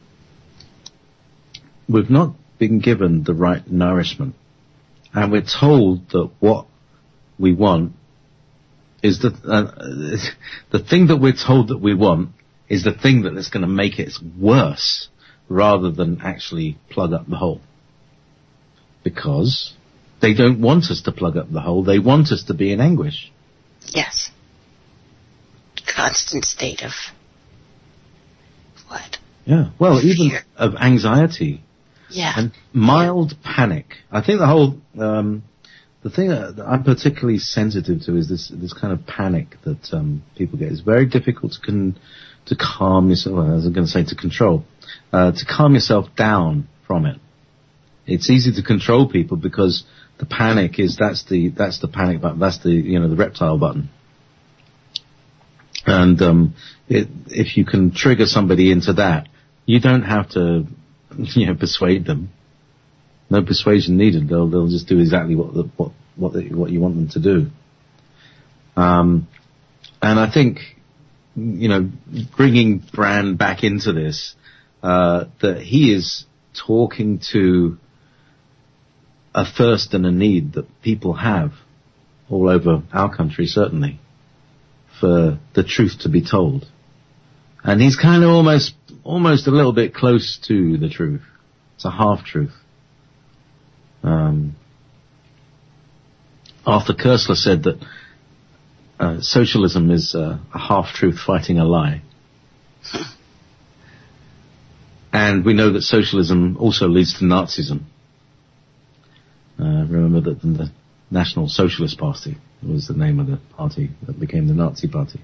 Speaker 1: we've not been given the right nourishment. And we're told that what we want is the uh, the thing that we're told that we want is the thing that is going to make it worse rather than actually plug up the hole. Because they don't want us to plug up the hole. They want us to be in anguish.
Speaker 2: Yes. Constant state of what?
Speaker 1: Yeah. Well,
Speaker 2: Fear.
Speaker 1: even of anxiety.
Speaker 2: Yeah.
Speaker 1: And mild yeah. panic. I think the whole... Um, The thing that I'm particularly sensitive to is this this kind of panic that um, people get. It's very difficult to con- to calm yourself. Well, I was going to say to control, uh, to calm yourself down from it. It's easy to control people because the panic is that's the that's the panic button. That's the you know the reptile button. And um, it, if you can trigger somebody into that, you don't have to you know persuade them. No persuasion needed. They'll they'll just do exactly what the, what what the, what you want them to do. Um, and I think you know bringing Brand back into this, uh, that he is talking to a thirst and a need that people have all over our country, certainly, for the truth to be told. And he's kind of almost almost a little bit close to the truth. It's a half truth. Um, Arthur Koestler said that uh, socialism is uh, a half-truth fighting a lie. And we know that socialism also leads to Nazism. Uh, remember that the National Socialist Party was the name of the party that became the Nazi Party.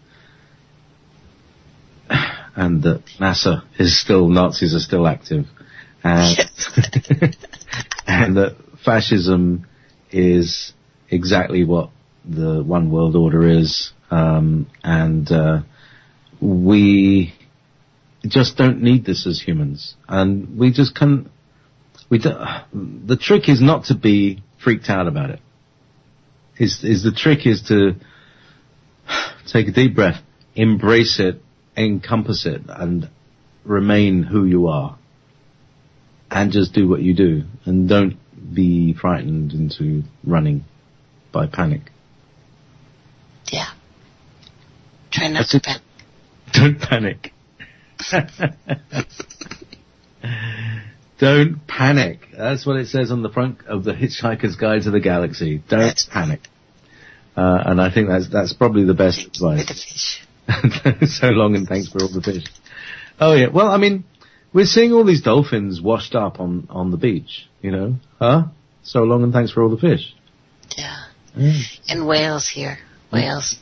Speaker 1: And that NASA is still, Nazis are still active. And and that fascism is exactly what the one world order is, um, and uh, we just don't need this as humans, and we just can. We do, the trick is not to be freaked out about it. Is is the trick is to take a deep breath, embrace it, encompass it, and remain who you are. And just do what you do, and don't be frightened into running by panic.
Speaker 2: Yeah. Try not to panic.
Speaker 1: Don't panic. Don't panic. That's what it says on the front of the Hitchhiker's Guide to the Galaxy. Don't that's panic. Uh, and I think that's that's probably the best advice. So long and thanks for all the fish. Oh yeah. Well, I mean, we're seeing all these dolphins washed up on, on the beach, you know? Huh? So long and thanks for all the fish.
Speaker 2: Yeah. yeah. And whales here. Whales.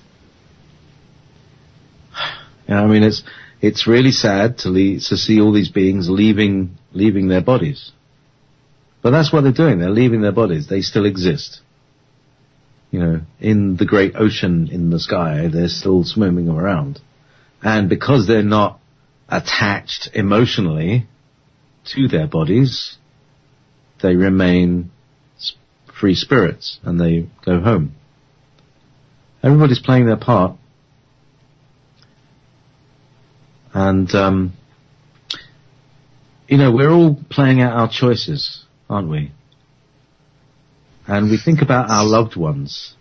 Speaker 1: Yeah, I mean, it's it's really sad to leave, to see all these beings leaving leaving their bodies. But that's what they're doing. They're leaving their bodies. They still exist. You know, in the great ocean in the sky, they're still swimming around. And because they're not attached emotionally to their bodies, they remain free spirits and they go home. Everybody's playing their part. And, um, you know, we're all playing out our choices, aren't we? And we think about our loved ones.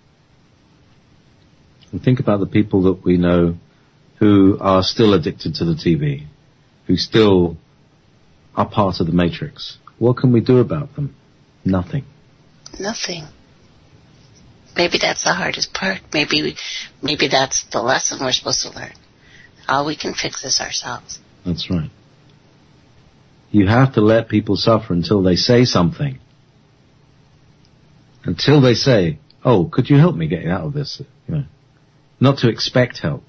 Speaker 1: We think about the people that we know who are still addicted to the T V, who still are part of the matrix. What can we do about them? Nothing.
Speaker 2: Nothing. Maybe that's the hardest part. Maybe we, maybe that's the lesson we're supposed to learn. All we can fix is ourselves.
Speaker 1: That's right. You have to let people suffer until they say something. Until they say, oh, could you help me get out of this? You know, not to expect help.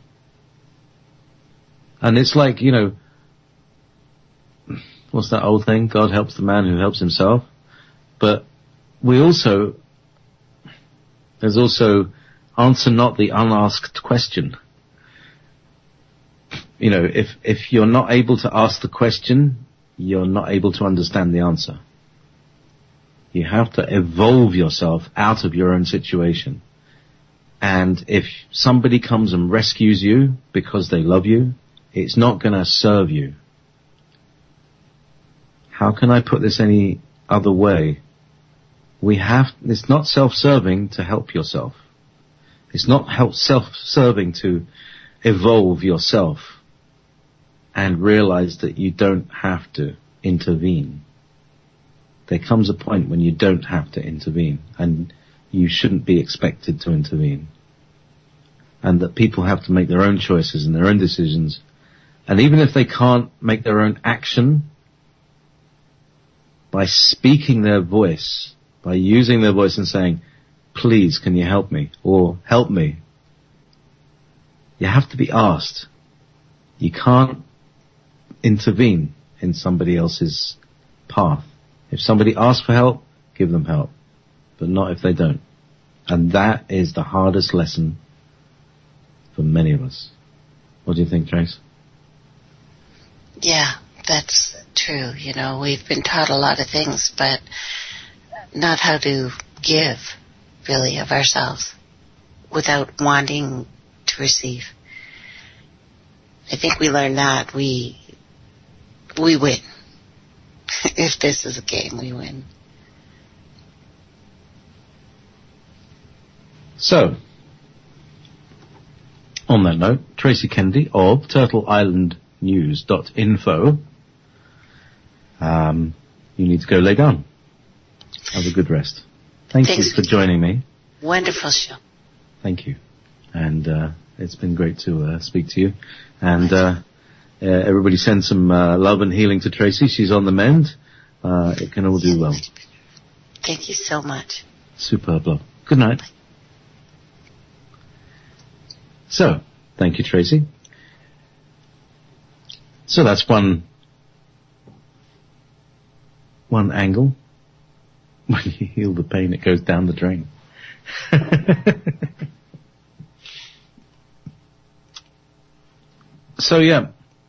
Speaker 1: And it's like, you know, what's that old thing? God helps the man who helps himself. But we also, there's also answer not the unasked question. You know, if, if you're not able to ask the question, you're not able to understand the answer. You have to evolve yourself out of your own situation. And if somebody comes and rescues you because they love you, it's not going to serve you. How can I put this any other way? We have, it's not self-serving to help yourself. It's not help self-serving to evolve yourself and realize that you don't have to intervene. There comes a point when you don't have to intervene, and you shouldn't be expected to intervene. And that people have to make their own choices and their own decisions. And even if they can't make their own action, by speaking their voice, by using their voice and saying, please, can you help me? Or help me. You have to be asked. You can't intervene in somebody else's path. If somebody asks for help, give them help. But not if they don't. And that is the hardest lesson for many of us. What do you think, Trace?
Speaker 2: Yeah, that's true. You know, we've been taught a lot of things, but not how to give, really, of ourselves without wanting to receive. I think we learn that we we win. If this is a game, we win.
Speaker 1: So, on that note, Tracy Kennedy of Turtle Island News dot info. Um, you need to go lay down. Have a good rest. Thank Thanks. you for joining me.
Speaker 2: Wonderful show.
Speaker 1: Thank you. And uh, it's been great to uh, speak to you. And uh, uh, everybody send some uh, love and healing to Tracy. She's on the mend. Uh, it can all do well.
Speaker 2: Thank you so much.
Speaker 1: Superb love. Good night. Bye. So, thank you, Tracy. So that's one one angle. When you heal the pain, it goes down the drain. So yeah,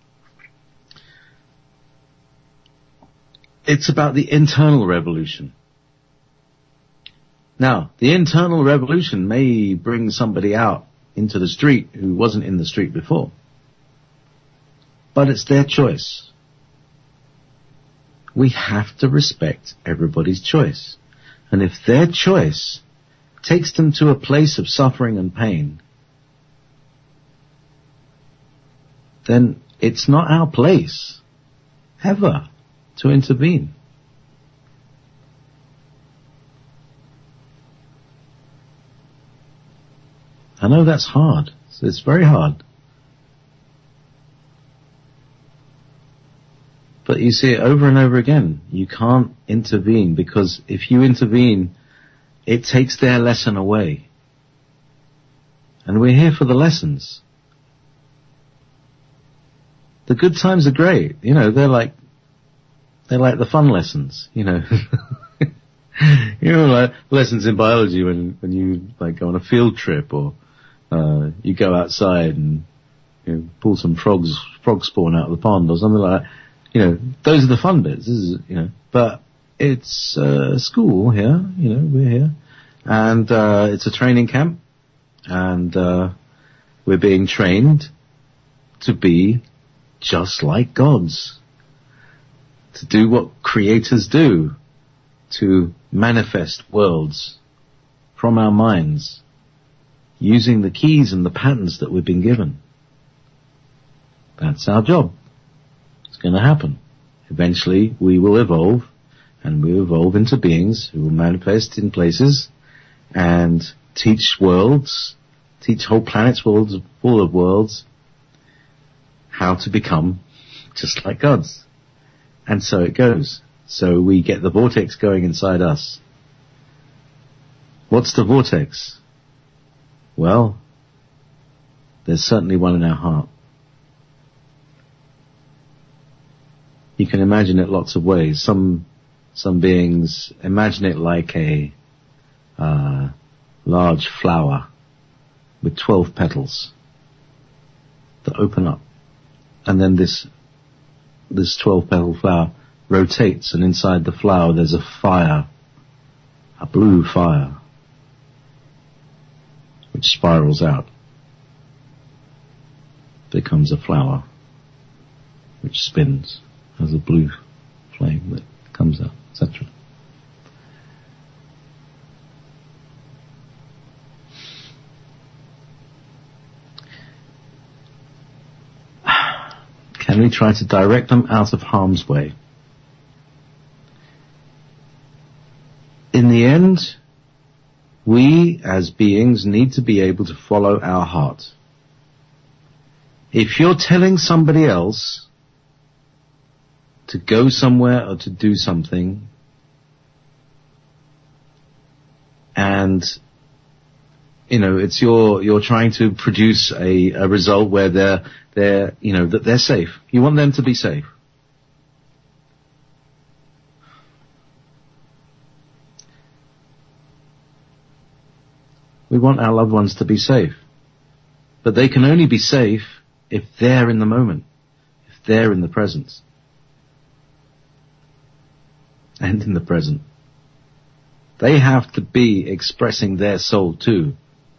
Speaker 1: it's about the internal revolution. Now, the internal revolution may bring somebody out into the street who wasn't in the street before. But it's their choice. We have to respect everybody's choice. And if their choice takes them to a place of suffering and pain, then it's not our place, ever, to intervene. I know that's hard. It's very hard. But you see it over and over again. You can't intervene, because if you intervene, it takes their lesson away. And we're here for the lessons. The good times are great. You know, they're like, they're like the fun lessons, you know. You know, like lessons in biology when, when you like go on a field trip, or, uh, you go outside and, you know, pull some frogs, frog spawn out of the pond or something like that. You know, those are the fun bits, this is, you know, but it's, uh, school here, you know, we're here, and, uh, it's a training camp, and, uh, we're being trained to be just like gods, to do what creators do, to manifest worlds from our minds, using the keys and the patterns that we've been given. That's our job. It's going to happen. Eventually we will evolve, and we evolve into beings who will manifest in places and teach worlds, teach whole planets worlds, full of worlds, how to become just like gods. And so it goes. So we get the vortex going inside us. What's the vortex? Well, there's certainly one in our heart. You can imagine it lots of ways. Some, some beings imagine it like a, uh, large flower with twelve petals that open up. And then this, this twelve petal flower rotates, and inside the flower there's a fire, a blue fire, which spirals out, becomes a flower, which spins, has a blue flame that comes out, et cetera. Can we try to direct them out of harm's way? In the end, we as beings need to be able to follow our heart. If you're telling somebody else to go somewhere or to do something, and you know, it's your, you're trying to produce a, a result where they're, they're, you know, that they're safe. You want them to be safe. We want our loved ones to be safe. But they can only be safe if they're in the moment, if they're in the present. And in the present. They have to be expressing their soul too.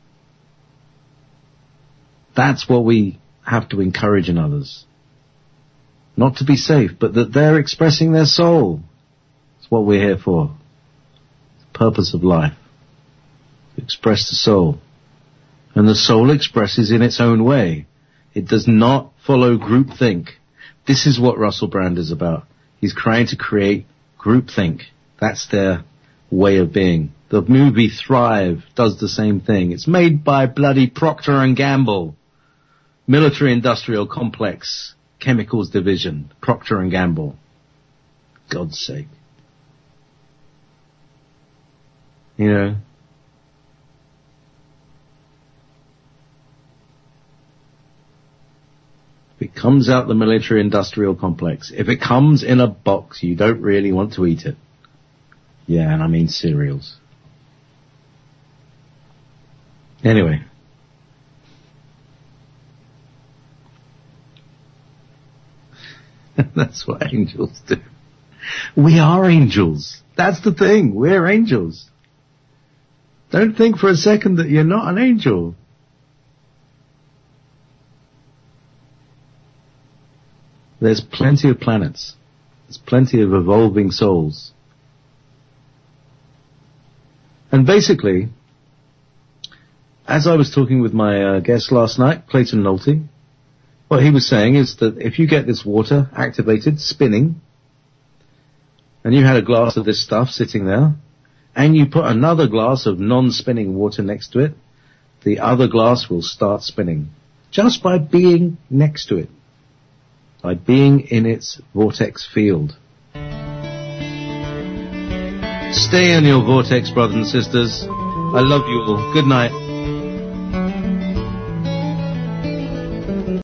Speaker 1: That's what we have to encourage in others. Not to be safe, but that they're expressing their soul. That's what we're here for. It's the purpose of life. To express the soul. And the soul expresses in its own way. It does not follow groupthink. This is what Russell Brand is about. He's trying to create groupthink. That's their way of being. The movie Thrive does the same thing. It's made by bloody Procter and Gamble. Military Industrial Complex, Chemicals Division, Procter and Gamble. God's sake. You know, if it comes out the Military Industrial Complex, if it comes in a box, you don't really want to eat it. Yeah, and I mean cereals. Anyway. That's what angels do. We are angels. That's the thing. We're angels. Don't think for a second that you're not an angel. There's plenty of planets. There's plenty of evolving souls. And basically, as I was talking with my uh, guest last night, Clayton Nolte, What he was saying is that if you get this water activated, spinning, and you had a glass of this stuff sitting there, and you put another glass of non-spinning water next to it, the other glass will start spinning. Just by being next to it. By being in its vortex field. Stay in your vortex, brothers and sisters. I love you all. Good night.